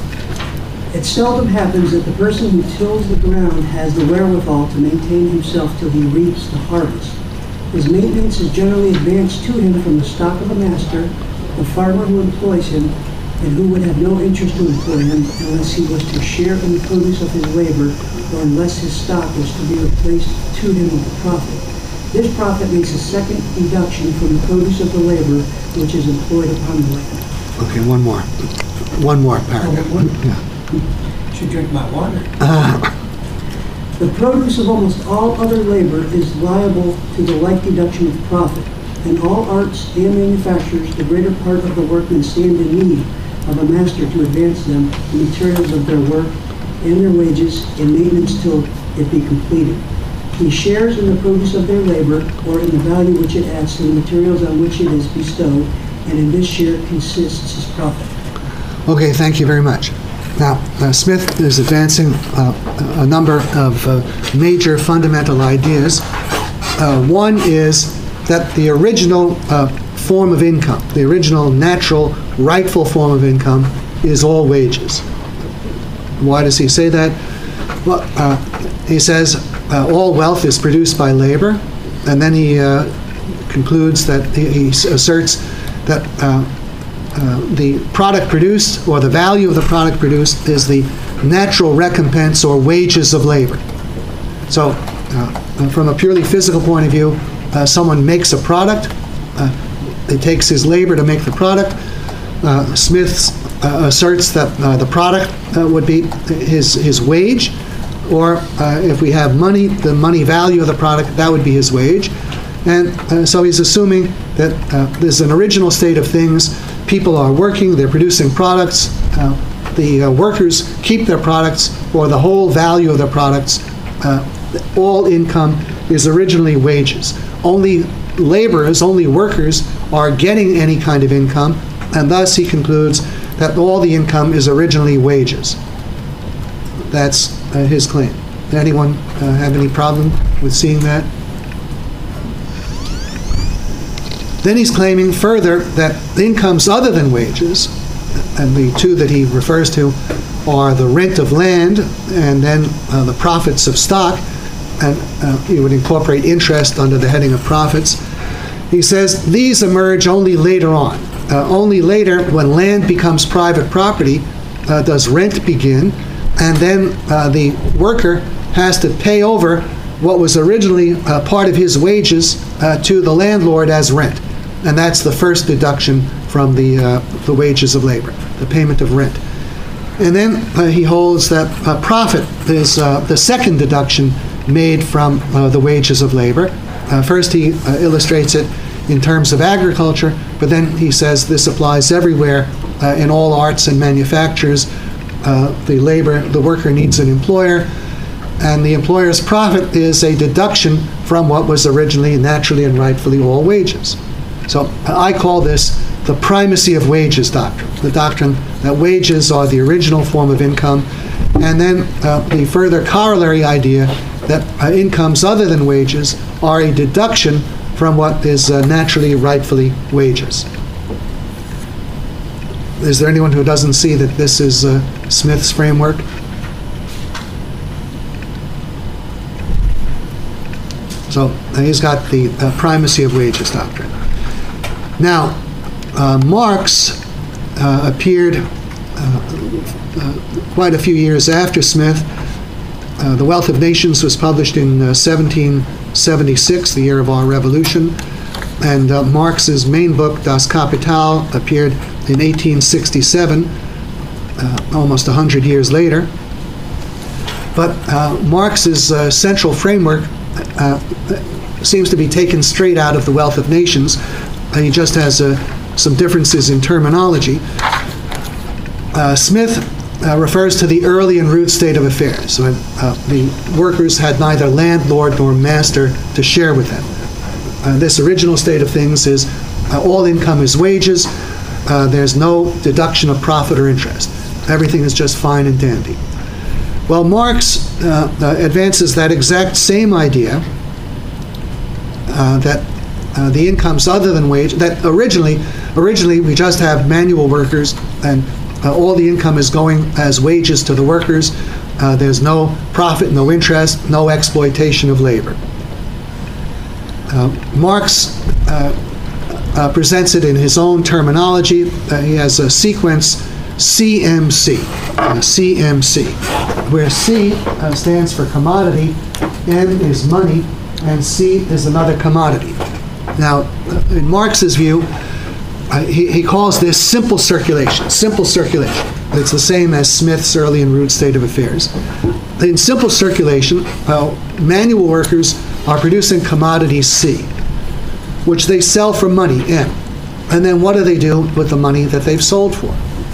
It seldom happens that the person who tills the ground has the wherewithal to maintain himself till he reaps the harvest. His maintenance is generally advanced to him from the stock of a master, the farmer who employs him, and who would have no interest to employ him unless he was to share in the produce of his labor, or unless his stock was to be replaced to him with a profit. This profit makes a second deduction from the produce of the labor which is employed upon the land. Okay, one more. One more paragraph. Oh, one? Yeah. Should drink my water. Uh, The produce of almost all other labor is liable to the like deduction of profit. In all arts and manufactures, the greater part of the workmen stand in need of a master to advance them the materials of their work and their wages and maintenance till it be completed. He shares in the produce of their labor, or in the value which it adds to the materials on which it is bestowed, and in this share consists his profit. Okay, thank you very much. Now, uh, Smith is advancing uh, a number of uh, major fundamental ideas. Uh, one is that the original uh, form of income, the original natural, rightful form of income, is all wages. Why does he say that? Well, uh, he says uh, all wealth is produced by labor, and then he uh, concludes that he, he asserts that uh, Uh, the product produced, or the value of the product produced, is the natural recompense or wages of labor. So, uh, from a purely physical point of view, uh, someone makes a product, uh, it takes his labor to make the product, uh, Smith uh, asserts that uh, the product uh, would be his, his wage, or uh, if we have money, the money value of the product, that would be his wage. And uh, so he's assuming that uh, there's an original state of things. People are working, they're producing products, uh, the uh, workers keep their products, or the whole value of their products. Uh, all income is originally wages. Only laborers, only workers are getting any kind of income, and thus he concludes that all the income is originally wages. That's uh, his claim. Anyone uh, have any problem with seeing that? Then he's claiming further that incomes other than wages, and the two that he refers to are the rent of land and then uh, the profits of stock, and uh, he would incorporate interest under the heading of profits. He says these emerge only later on. Uh, only later, when land becomes private property, uh, does rent begin, and then uh, the worker has to pay over what was originally uh, part of his wages uh, to the landlord as rent. And that's the first deduction from the, uh, the wages of labor, the payment of rent. And then uh, he holds that uh, profit is uh, the second deduction made from uh, the wages of labor. Uh, first he uh, illustrates it in terms of agriculture, but then he says this applies everywhere uh, in all arts and manufactures. Uh, the labor, the worker needs an employer, and the employer's profit is a deduction from what was originally naturally and rightfully all wages. So I call this the primacy of wages doctrine, the doctrine that wages are the original form of income, and then uh, the further corollary idea that uh, incomes other than wages are a deduction from what is uh, naturally, rightfully wages. Is there anyone who doesn't see that this is uh, Smith's framework? So uh, he's got the uh, primacy of wages doctrine. Now, uh, Marx uh, appeared uh, uh, quite a few years after Smith. Uh, The Wealth of Nations was published in uh, seventeen seventy-six, the year of our revolution, and uh, Marx's main book, Das Kapital, appeared in eighteen sixty-seven, uh, almost one hundred years later. But uh, Marx's uh, central framework uh, seems to be taken straight out of The Wealth of Nations. Uh, he just has uh, some differences in terminology. Uh, Smith uh, refers to the early and rude state of affairs, when uh, the workers had neither landlord nor master to share with them. Uh, this original state of things is uh, all income is wages. Uh, there's no deduction of profit or interest. Everything is just fine and dandy. Well, Marx uh, uh, advances that exact same idea, uh, that uh, the incomes other than wage, that originally, originally we just have manual workers, and uh, all the income is going as wages to the workers. Uh, there's no profit, no interest, no exploitation of labor. Uh, Marx uh, uh, presents it in his own terminology. Uh, he has a sequence C M C, uh, C M C, where C uh, stands for commodity, M is money, and C is another commodity. Now, in Marx's view, uh, he, he calls this simple circulation, simple circulation. It's the same as Smith's early and rude state of affairs. In simple circulation, well, manual workers are producing commodity C, which they sell for money, M. And then what do they do with the money that they've sold for?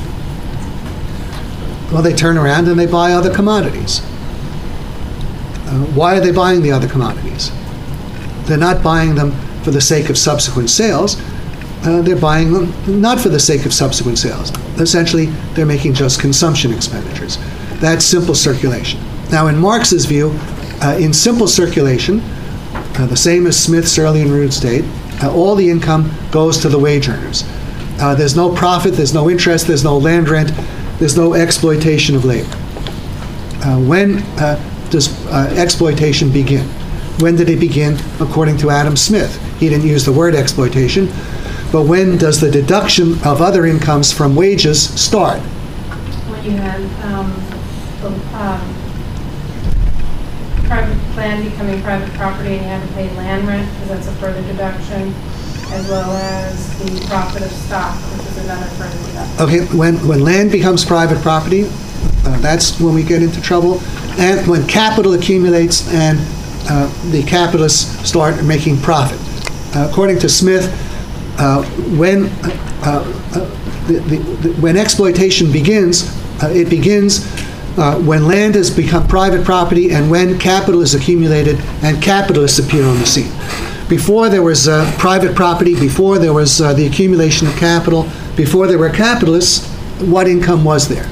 Well, they turn around and they buy other commodities. Uh, why are they buying the other commodities? They're not buying them for the sake of subsequent sales. Uh, they're buying them not for the sake of subsequent sales. Essentially, they're making just consumption expenditures. That's simple circulation. Now, in Marx's view, uh, in simple circulation, uh, the same as Smith's early and rude state, uh, all the income goes to the wage earners. Uh, there's no profit, there's no interest, there's no land rent, there's no exploitation of labor. Uh, when uh, does uh, exploitation begin? When did it begin, according to Adam Smith? He didn't use the word exploitation, but when does the deduction of other incomes from wages start? When you have um, the, um, private land becoming private property and you have to pay land rent, because that's a further deduction, as well as the profit of stock, which is another further deduction. Okay, when, when land becomes private property, uh, that's when we get into trouble. And when capital accumulates and uh, the capitalists start making profit. Uh, according to Smith, uh, when, uh, uh, the, the, the, when exploitation begins, uh, it begins uh, when land has become private property and when capital is accumulated and capitalists appear on the scene. Before there was uh, private property, before there was uh, the accumulation of capital, before there were capitalists, what income was there?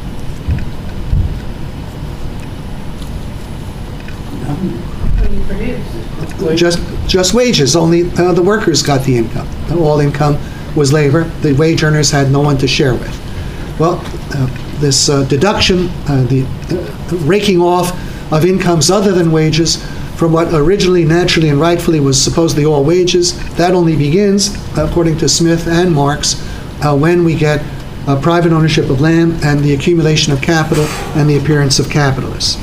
What do you produce? Just, just wages. Only uh, the workers got the income. All income was labor. The wage earners had no one to share with. Well, uh, this uh, deduction, uh, the uh, raking off of incomes other than wages from what originally, naturally, and rightfully was supposedly all wages, that only begins, according to Smith and Marx, uh, when we get uh, private ownership of land and the accumulation of capital and the appearance of capitalists.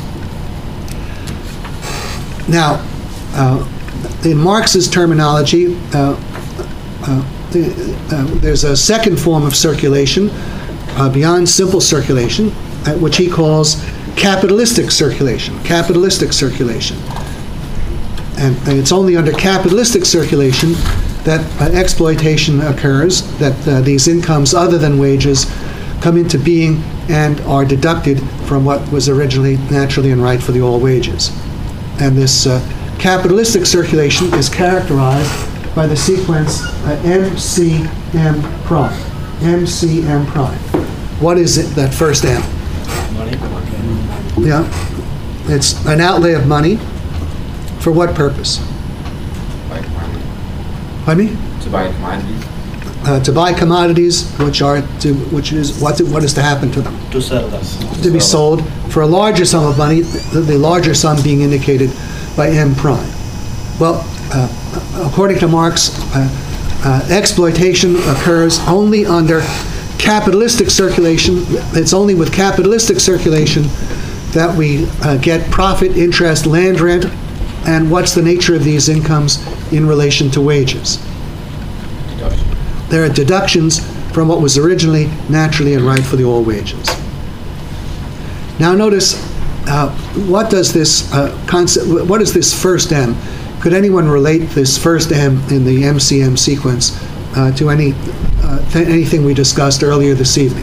Now, uh, in Marx's terminology, uh, uh, the, uh, there's a second form of circulation uh, beyond simple circulation, uh, which he calls capitalistic circulation. Capitalistic circulation. And it's only under capitalistic circulation that uh, exploitation occurs, that uh, these incomes other than wages come into being and are deducted from what was originally, naturally, and rightfully all wages. And this uh, capitalistic circulation is characterized by the sequence uh, M C M prime. M C M prime. What is it, that first M? Money. Yeah. It's an outlay of money. For what purpose? Buy commodities. Pardon me? To buy commodities. Uh, to buy commodities, which are to, which is what to, what is to happen to them? To sell us. To be sold for a larger sum of money. The, the larger sum being indicated by M prime. Well, uh, according to Marx, uh, uh, exploitation occurs only under capitalistic circulation. It's only with capitalistic circulation that we uh, get profit, interest, land rent. And what's the nature of these incomes in relation to wages? Deduction. There are deductions from what was originally, naturally, and rightfully all wages. Now notice, uh, what does this uh, concept, what is this first M? Could anyone relate this first M in the M C M sequence uh, to any uh, th anything we discussed earlier this evening?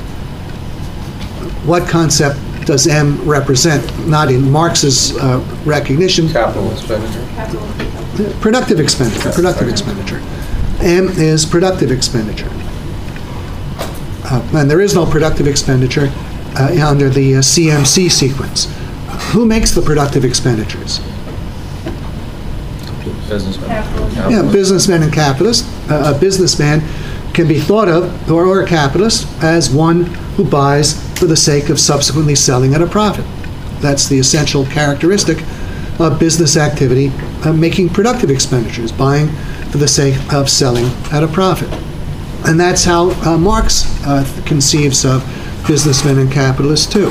What concept does M represent? Not in Marx's uh, recognition. Capital expenditure. Capital. Productive expenditure. Productive expenditure. M is productive expenditure. Uh, and there is no productive expenditure uh, under the uh, C M C sequence. Who makes the productive expenditures? Businessman. Capital. Yeah, businessmen and capitalists. Uh, a businessman can be thought of, or, or a capitalist, as one who buys for the sake of subsequently selling at a profit. That's the essential characteristic of business activity, uh, making productive expenditures, buying for the sake of selling at a profit. And that's how uh, Marx uh, conceives of businessmen and capitalists too.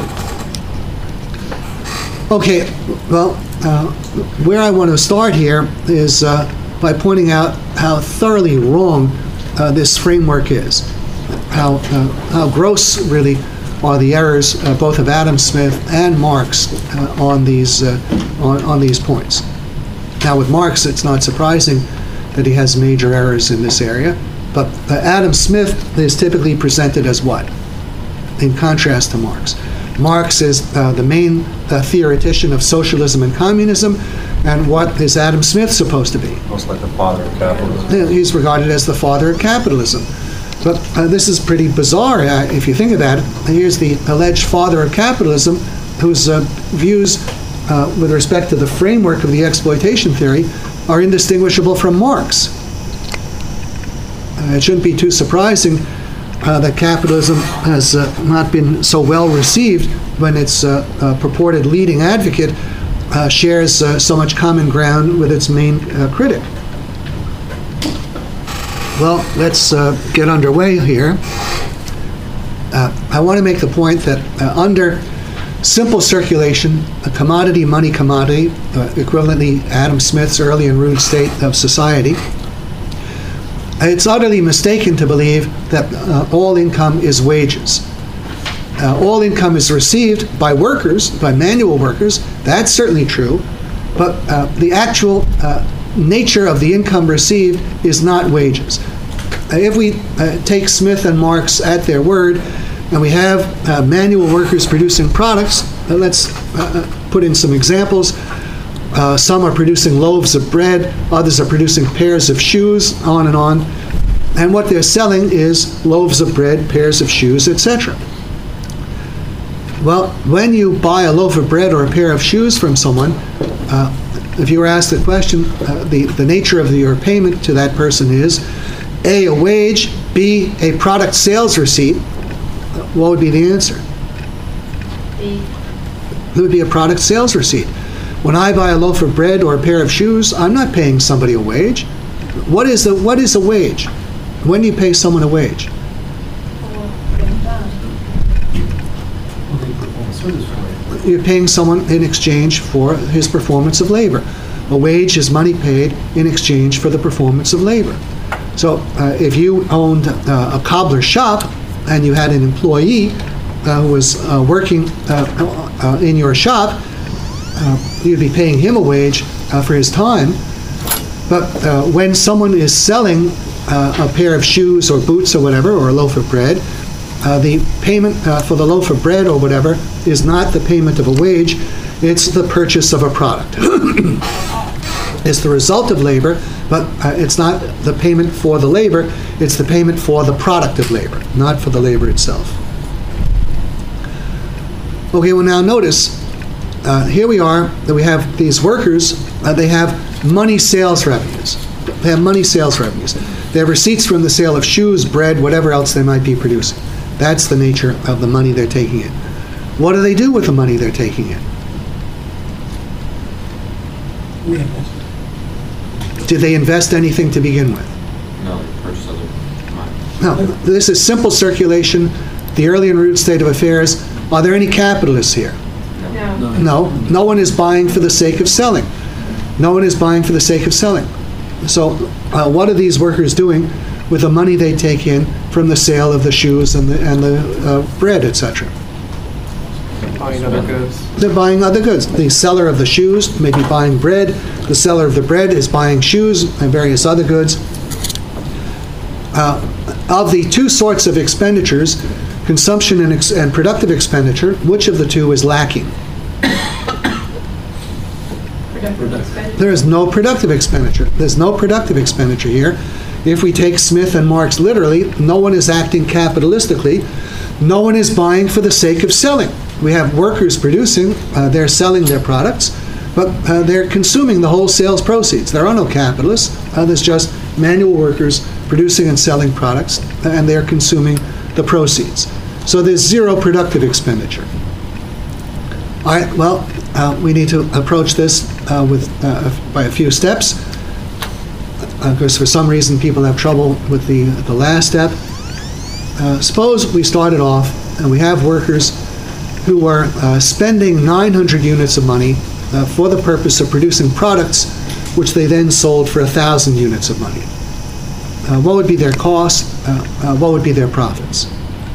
Okay, well, uh, where I want to start here is uh, by pointing out how thoroughly wrong uh, this framework is, how, uh, how gross really are the errors uh, both of Adam Smith and Marx uh, on these uh, on, on these points. Now with Marx, it's not surprising that he has major errors in this area, but uh, Adam Smith is typically presented as what? In contrast to Marx. Marx is uh, the main uh, theoretician of socialism and communism, and what is Adam Smith supposed to be? Most like the father of capitalism. He's regarded as the father of capitalism. But uh, this is pretty bizarre uh, if you think about it. Here's the alleged father of capitalism, whose uh, views uh, with respect to the framework of the exploitation theory are indistinguishable from Marx. Uh, it shouldn't be too surprising uh, that capitalism has uh, not been so well received when its uh, uh, purported leading advocate uh, shares uh, so much common ground with its main uh, critic. Well, let's uh, get underway here. Uh, I want to make the point that uh, under simple circulation, a commodity, money commodity, uh, equivalently Adam Smith's early and rude state of society. It's utterly mistaken to believe that uh, all income is wages. Uh, all income is received by workers, by manual workers. That's certainly true. But uh, the actual uh, nature of the income received is not wages. Uh, if we uh, take Smith and Marx at their word, and we have uh, manual workers producing products, uh, let's uh, put in some examples. Uh, some are producing loaves of bread, others are producing pairs of shoes, on and on. And what they're selling is loaves of bread, pairs of shoes, et cetera. Well, when you buy a loaf of bread or a pair of shoes from someone, uh, if you were asked the question, uh, the, the nature of the, your payment to that person is A, a wage, B, a product sales receipt, what would be the answer? B. It would be a product sales receipt. When I buy a loaf of bread or a pair of shoes, I'm not paying somebody a wage. What is a, what is a wage? When do you pay someone a wage? You're paying someone in exchange for his performance of labor. A wage is money paid in exchange for the performance of labor. So uh, if you owned uh, a cobbler shop and you had an employee uh, who was uh, working uh, uh, in your shop, uh, you'd be paying him a wage uh, for his time. But uh, when someone is selling uh, a pair of shoes or boots or whatever, or a loaf of bread, Uh, the payment uh, for the loaf of bread or whatever is not the payment of a wage, it's the purchase of a product. It's the result of labor, but uh, it's not the payment for the labor, it's the payment for the product of labor, not for the labor itself. Okay, well now notice, uh, here we are, that we have these workers, uh, they have money sales revenues. They have money sales revenues. They have receipts from the sale of shoes, bread, whatever else they might be producing. That's the nature of the money they're taking in. What do they do with the money they're taking in? Did they invest anything to begin with? No, they purchase other money. No. This is simple circulation, the early and rude state of affairs. Are there any capitalists here? No. No. No one is buying for the sake of selling. No one is buying for the sake of selling. So uh, what are these workers doing with the money they take in from the sale of the shoes and the, and the uh, bread, et cetera? Buying other goods. They're buying other goods. The seller of the shoes may be buying bread. The seller of the bread is buying shoes and various other goods. Uh, of the two sorts of expenditures, consumption and, ex and productive expenditure, which of the two is lacking? There is no productive expenditure. There's no productive expenditure here. If we take Smith and Marx literally, no one is acting capitalistically. No one is buying for the sake of selling. We have workers producing, uh, they're selling their products, but uh, they're consuming the whole sales proceeds. There are no capitalists. Uh, there's just manual workers producing and selling products, and they're consuming the proceeds. So there's zero productive expenditure. All right, well, uh, we need to approach this uh, with uh, by a few steps. Because uh, for some reason people have trouble with the, the last step. Uh, suppose we started off and we have workers who are uh, spending nine hundred units of money uh, for the purpose of producing products which they then sold for one thousand units of money. Uh, what would be their cost? Uh, uh, what would be their profits?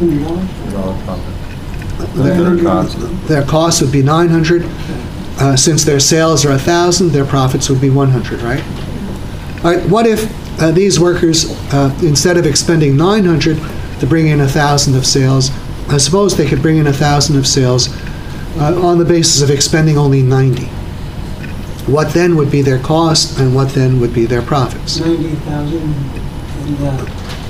Their, their cost would be nine hundred. Uh, since their sales are one thousand, their profits would be one hundred, right? All right, what if uh, these workers, uh, instead of expending nine hundred to bring in one thousand of sales, I suppose they could bring in one thousand of sales uh, on the basis of expending only ninety. What then would be their cost, and what then would be their profits? ninety thousand and uh,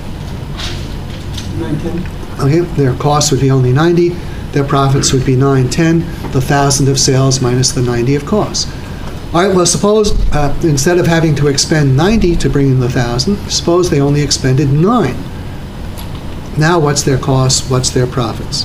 nine ten. Okay, their cost would be only ninety, their profits would be nine ten, the one thousand of sales minus the ninety of costs. All right, well, suppose uh, instead of having to expend ninety to bring in the one thousand, suppose they only expended nine. Now what's their cost, what's their profits?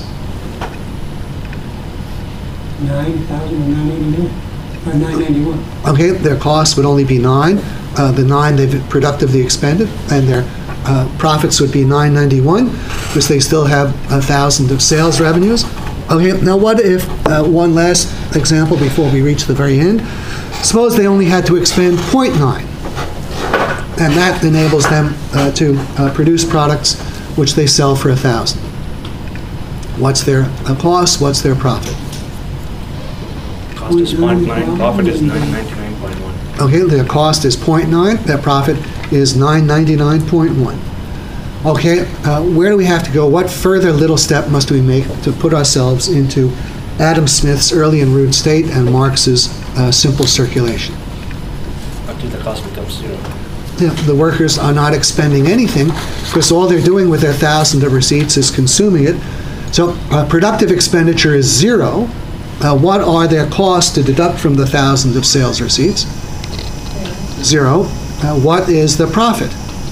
nine thousand nine eighty-one, or nine ninety-one. Okay, their cost would only be nine. Uh, the nine they've productively expended, and their uh, profits would be nine ninety-one, because they still have a thousand of sales revenues. Okay, now what if, uh, one last example before we reach the very end. Suppose they only had to expend zero point nine, and that enables them uh, to uh, produce products which they sell for one thousand. What's their uh, cost? What's their profit? Cost is zero point nine, profit is nine ninety-nine point one. Okay, their cost is zero point nine, their profit is nine ninety-nine point one. Okay, uh, where do we have to go? What further little step must we make to put ourselves into Adam Smith's early and rude state and Marx's uh, simple circulation? Until the cost becomes zero. Yeah, the workers are not expending anything because all they're doing with their thousand of receipts is consuming it. So uh, productive expenditure is zero. Uh, what are their costs to deduct from the thousand of sales receipts? Zero. Uh, what is the profit?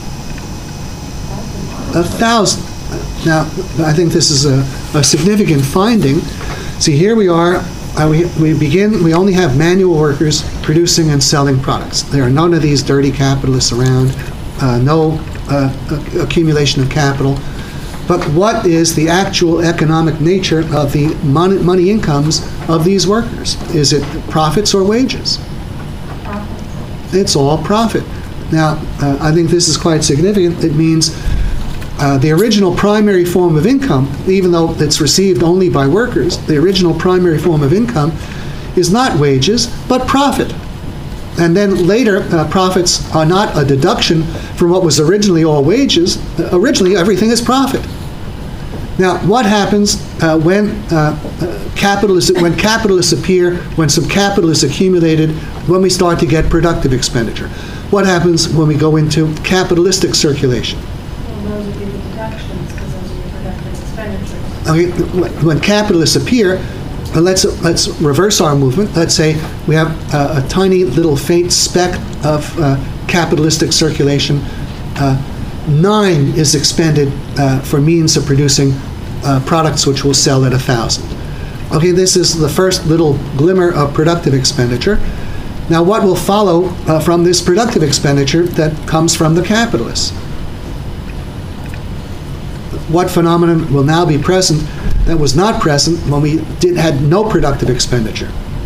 A thousand. Now, I think this is a, a significant finding. See, here we are. Uh, we, we begin, we only have manual workers producing and selling products. There are none of these dirty capitalists around, uh, no uh, accumulation of capital. But what is the actual economic nature of the money, money incomes of these workers? Is it profits or wages? It's all profit. Now, uh, I think this is quite significant. It means uh, the original primary form of income, even though it's received only by workers, the original primary form of income is not wages, but profit. And then later, uh, profits are not a deduction from what was originally all wages. Uh, originally, everything is profit. Now, what happens uh, when uh, uh, capitalists, when capitalists appear, when some capital is accumulated, when we start to get productive expenditure? What happens when we go into capitalistic circulation? Well, those would be the deductions, because those are your productive expenditures. Okay, when capitalists appear, uh, let's let's reverse our movement. Let's say we have uh, a tiny little faint speck of uh, capitalistic circulation. Uh, nine is expended uh, for means of producing uh, products which will sell at a thousand. Okay, this is the first little glimmer of productive expenditure. Now, what will follow uh, from this productive expenditure that comes from the capitalists? What phenomenon will now be present that was not present when we did, had no productive expenditure?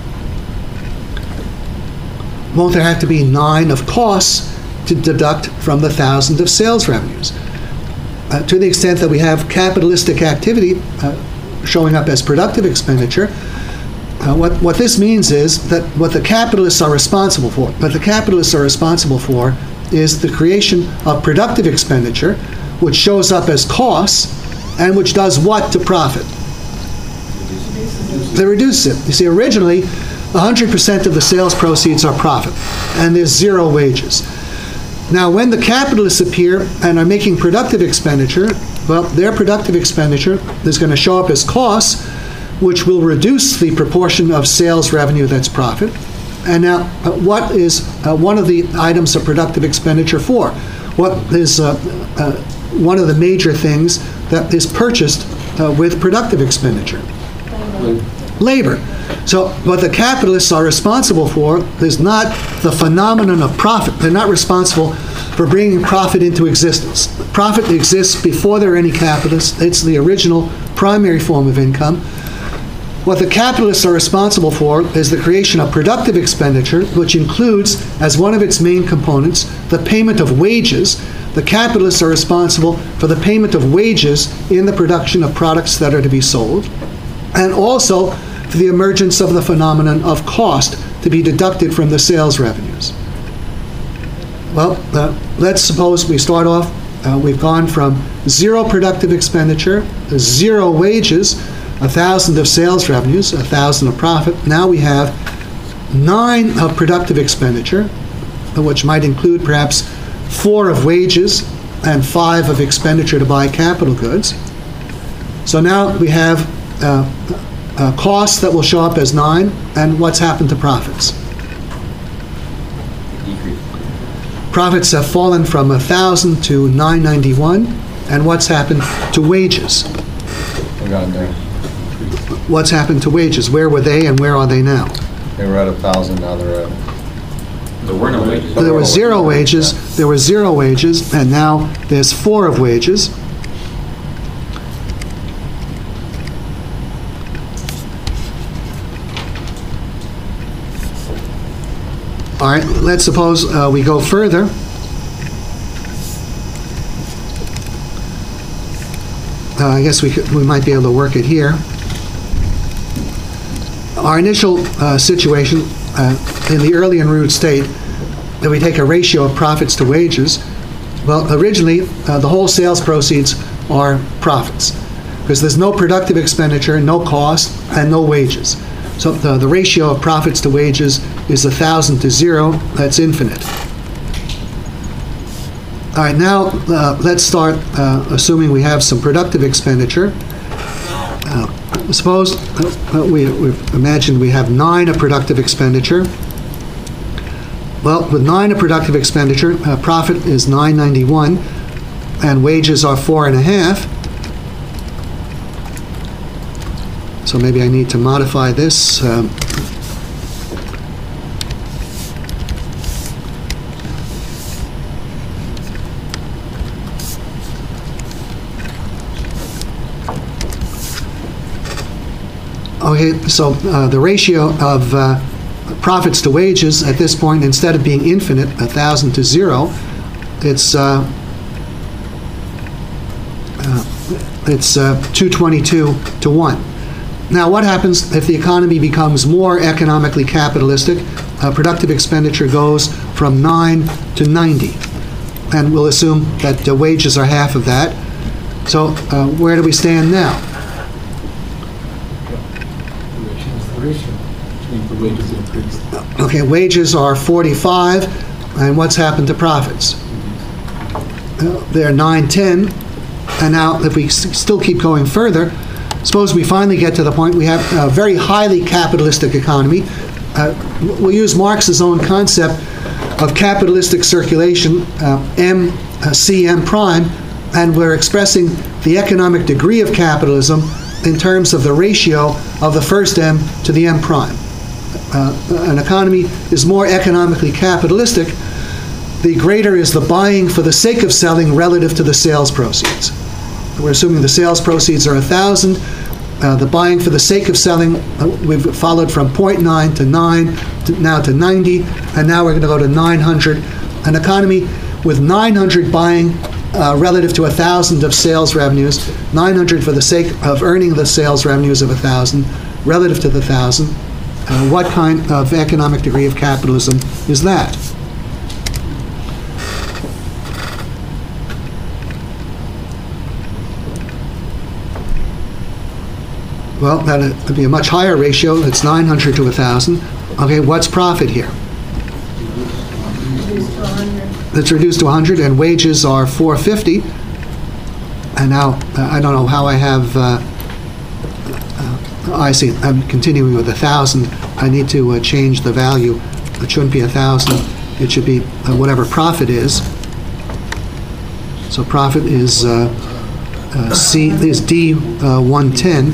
Won't there have to be nine of costs to deduct from the thousand of sales revenues? Uh, to the extent that we have capitalistic activity uh, showing up as productive expenditure, Uh, what, what this means is that what the capitalists are responsible for, what the capitalists are responsible for is the creation of productive expenditure, which shows up as costs, and which does what to profit? They reduce it. You see, originally, one hundred percent of the sales proceeds are profit, and there's zero wages. Now, when the capitalists appear and are making productive expenditure, well, their productive expenditure is going to show up as costs, which will reduce the proportion of sales revenue that's profit. And now, uh, what is uh, one of the items of productive expenditure for? What is uh, uh, one of the major things that is purchased uh, with productive expenditure? Labor. Labor. So what the capitalists are responsible for is not the phenomenon of profit. They're not responsible for bringing profit into existence. Profit exists before there are any capitalists. It's the original primary form of income. What the capitalists are responsible for is the creation of productive expenditure, which includes, as one of its main components, the payment of wages. The capitalists are responsible for the payment of wages in the production of products that are to be sold, and also for the emergence of the phenomenon of cost to be deducted from the sales revenues. Well, uh, let's suppose we start off, uh, we've gone from zero productive expenditure, zero wages, a thousand of sales revenues, a thousand of profit. Now we have nine of productive expenditure, which might include perhaps four of wages and five of expenditure to buy capital goods. So now we have uh, uh, costs that will show up as nine, and what's happened to profits? Profits have fallen from a thousand to nine ninety-one, and what's happened to wages? They got there. What's happened to wages? Where were they and where are they now? They were at a thousand, now they're at. There were no wages. There were zero wages, there were zero wages, and now there's four of wages. All right, let's suppose uh, we go further. Uh, I guess we could, we might be able to work it here. Our initial uh, situation uh, in the early and rude state, that we take a ratio of profits to wages. Well, originally, uh, the whole sales proceeds are profits, because there's no productive expenditure, no cost, and no wages. So the, the ratio of profits to wages is one thousand to zero. That's infinite. All right, now uh, let's start uh, assuming we have some productive expenditure. Uh, suppose uh, we, we've imagined we have nine of productive expenditure. Well, with nine of productive expenditure, uh, profit is nine ninety-one, and wages are four and a half. So maybe I need to modify this. Um, Okay, so uh, the ratio of uh, profits to wages at this point, instead of being infinite, one thousand to zero, it's uh, uh, it's uh, two twenty-two to one. Now, what happens if the economy becomes more economically capitalistic? Uh, productive expenditure goes from nine to ninety, and we'll assume that the wages are half of that. So, uh, where do we stand now? The wages increased. Okay, wages are forty-five, and what's happened to profits? Uh, they're nine ten, and now if we s- still keep going further, suppose we finally get to the point we have a very highly capitalistic economy. Uh, we'll use Marx's own concept of capitalistic circulation, uh, M, uh, C, M prime, and we're expressing the economic degree of capitalism in terms of the ratio of the first M to the M prime. Uh, an economy is more economically capitalistic, the greater is the buying for the sake of selling relative to the sales proceeds. We're assuming the sales proceeds are one thousand. Uh, the buying for the sake of selling, uh, we've followed from zero point nine to nine, to now to ninety, and now we're going to go to nine hundred. An economy with nine hundred buying uh, relative to one thousand of sales revenues, nine hundred for the sake of earning the sales revenues of one thousand relative to the one thousand. Uh, what kind of economic degree of capitalism is that? Well, that would be a much higher ratio. It's nine hundred to one thousand. Okay, what's profit here? It's reduced to one hundred, and wages are four fifty. And now, uh, I don't know how I have, uh, uh, I see, I'm continuing with one thousand. I need to uh, change the value. It shouldn't be one thousand. It should be uh, whatever profit is. So profit is uh, uh, C, is D uh, one ten.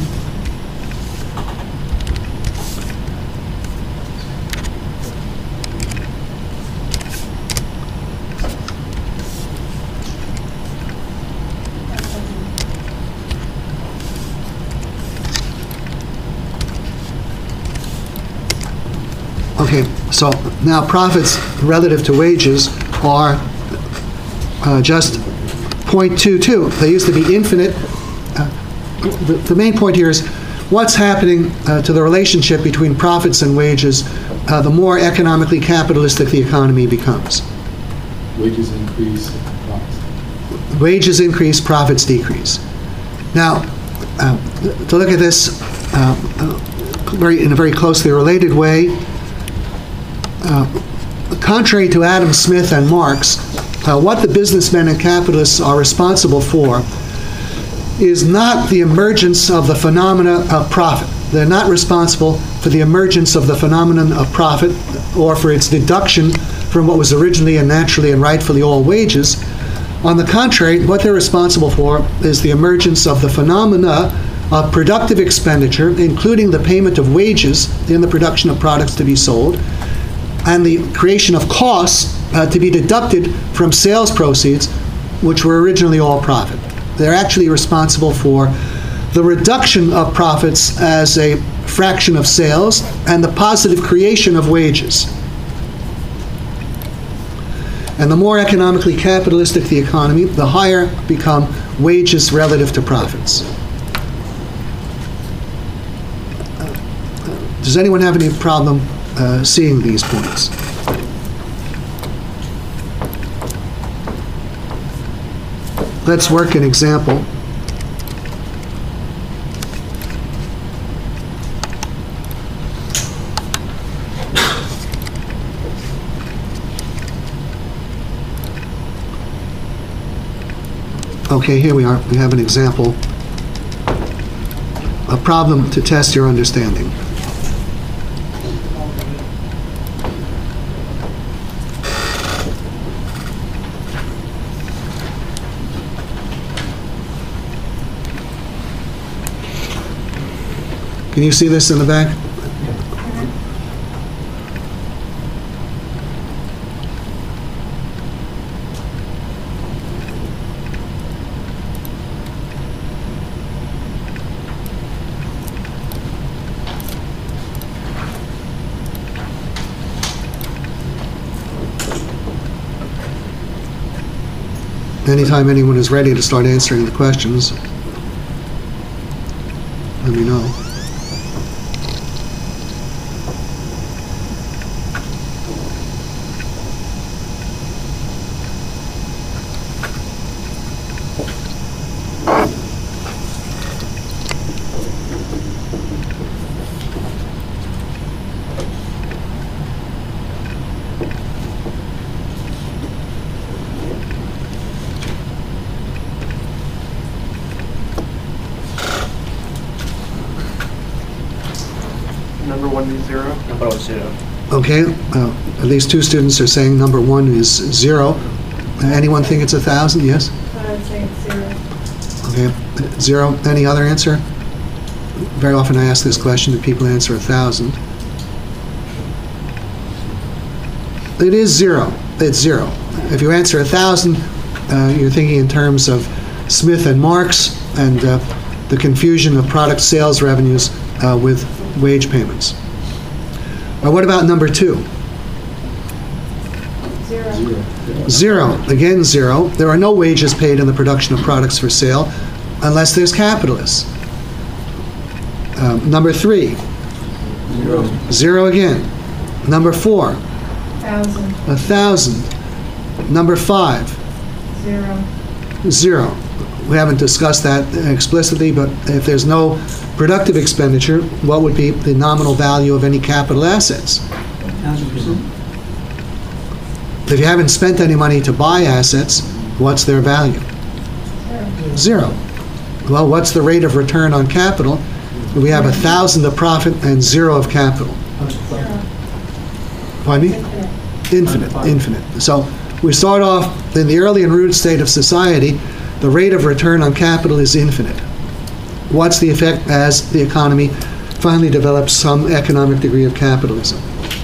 Okay, so now profits relative to wages are uh, just zero point two two. They used to be infinite. Uh, the, the main point here is what's happening uh, to the relationship between profits and wages uh, the more economically capitalistic the economy becomes. Wages increase, profits. Wages increase, profits decrease. Now, uh, to look at this uh, uh, very, in a very closely related way, Uh, contrary to Adam Smith and Marx, uh, what the businessmen and capitalists are responsible for is not the emergence of the phenomena of profit. They're not responsible for the emergence of the phenomenon of profit or for its deduction from what was originally and naturally and rightfully all wages. On the contrary, what they're responsible for is the emergence of the phenomena of productive expenditure, including the payment of wages in the production of products to be sold, and the creation of costs uh, to be deducted from sales proceeds, which were originally all profit. They're actually responsible for the reduction of profits as a fraction of sales and the positive creation of wages. And the more economically capitalistic the economy, the higher become wages relative to profits. Does anyone have any problem uh, seeing these points? Let's work an example. Okay, here we are. We have an example. A problem to test your understanding. Can you see this in the back? Anytime anyone is ready to start answering the questions, let me know. Number one is zero. Number one zero. Okay, uh, at least two students are saying number one is zero. Uh, anyone think it's a thousand? Yes? I would say it's zero. Okay, zero. Any other answer? Very often I ask this question, do people answer a thousand? It is zero. It's zero. If you answer a thousand, uh, you're thinking in terms of Smith and Marx and uh, the confusion of product sales revenues uh, with wage payments. Or what about number two? Zero. Zero. Again, zero. There are no wages paid in the production of products for sale unless there's capitalists. Um, number three. Zero. Zero again. Number four. Thousand. A thousand. Number five. Zero. Zero. We haven't discussed that explicitly, but if there's no productive expenditure, what would be the nominal value of any capital assets? Thousand percent. If you haven't spent any money to buy assets, what's their value? Zero. Zero. Well, what's the rate of return on capital? We have a thousand of profit and zero of capital. Zero. Pardon me? Infinite. Infinite, infinite. So we start off in the early and rude state of society, the rate of return on capital is infinite. What's the effect as the economy finally develops some economic degree of capitalism?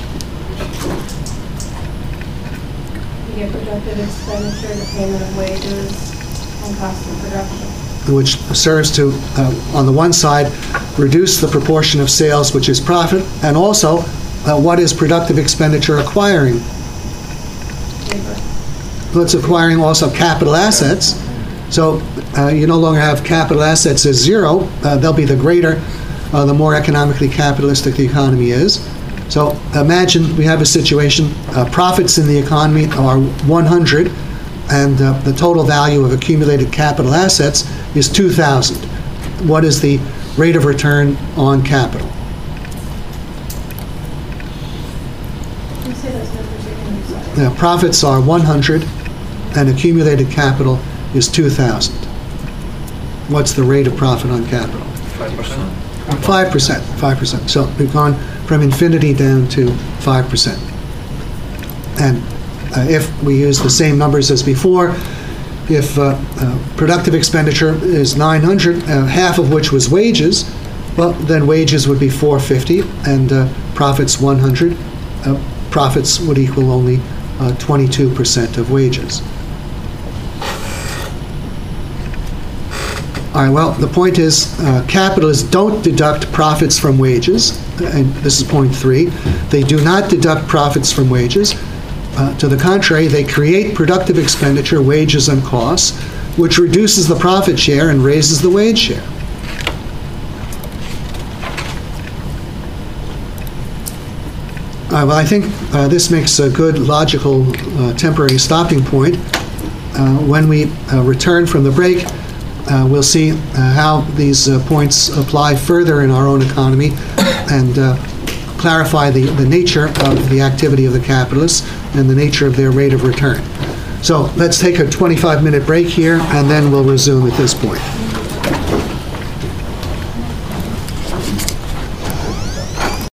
You get productive expenditure, the payment of wages, and cost of production. Which serves to, uh, on the one side, reduce the proportion of sales, which is profit, and also uh, what is productive expenditure acquiring? Labor. Well, it's acquiring also capital assets. So uh, you no longer have capital assets as zero. Uh, they'll be the greater, uh, the more economically capitalistic the economy is. So imagine we have a situation, uh, profits in the economy are one hundred, and uh, the total value of accumulated capital assets is two thousand. What is the rate of return on capital? Can you say those numbers again? I'm sorry. Now, profits are one hundred, and accumulated capital is two thousand. What's the rate of profit on capital? Five percent. five percent. five percent. So we've gone from infinity down to five percent. And uh, if we use the same numbers as before, if uh, uh, productive expenditure is nine hundred, uh, half of which was wages, well, then wages would be four hundred fifty, and uh, profits one hundred. Uh, profits would equal only uh, twenty-two percent of wages. All right, well, the point is, uh, capitalists don't deduct profits from wages, and this is point three. They do not deduct profits from wages. Uh, To the contrary, they create productive expenditure, wages, and costs, which reduces the profit share and raises the wage share. Uh, Well, I think uh, this makes a good logical uh, temporary stopping point. Uh, When we uh, return from the break, uh, we'll see uh, how these uh, points apply further in our own economy and uh, clarify the, the nature of the activity of the capitalists and the nature of their rate of return. So let's take a twenty-five minute break here, and then we'll resume at this point.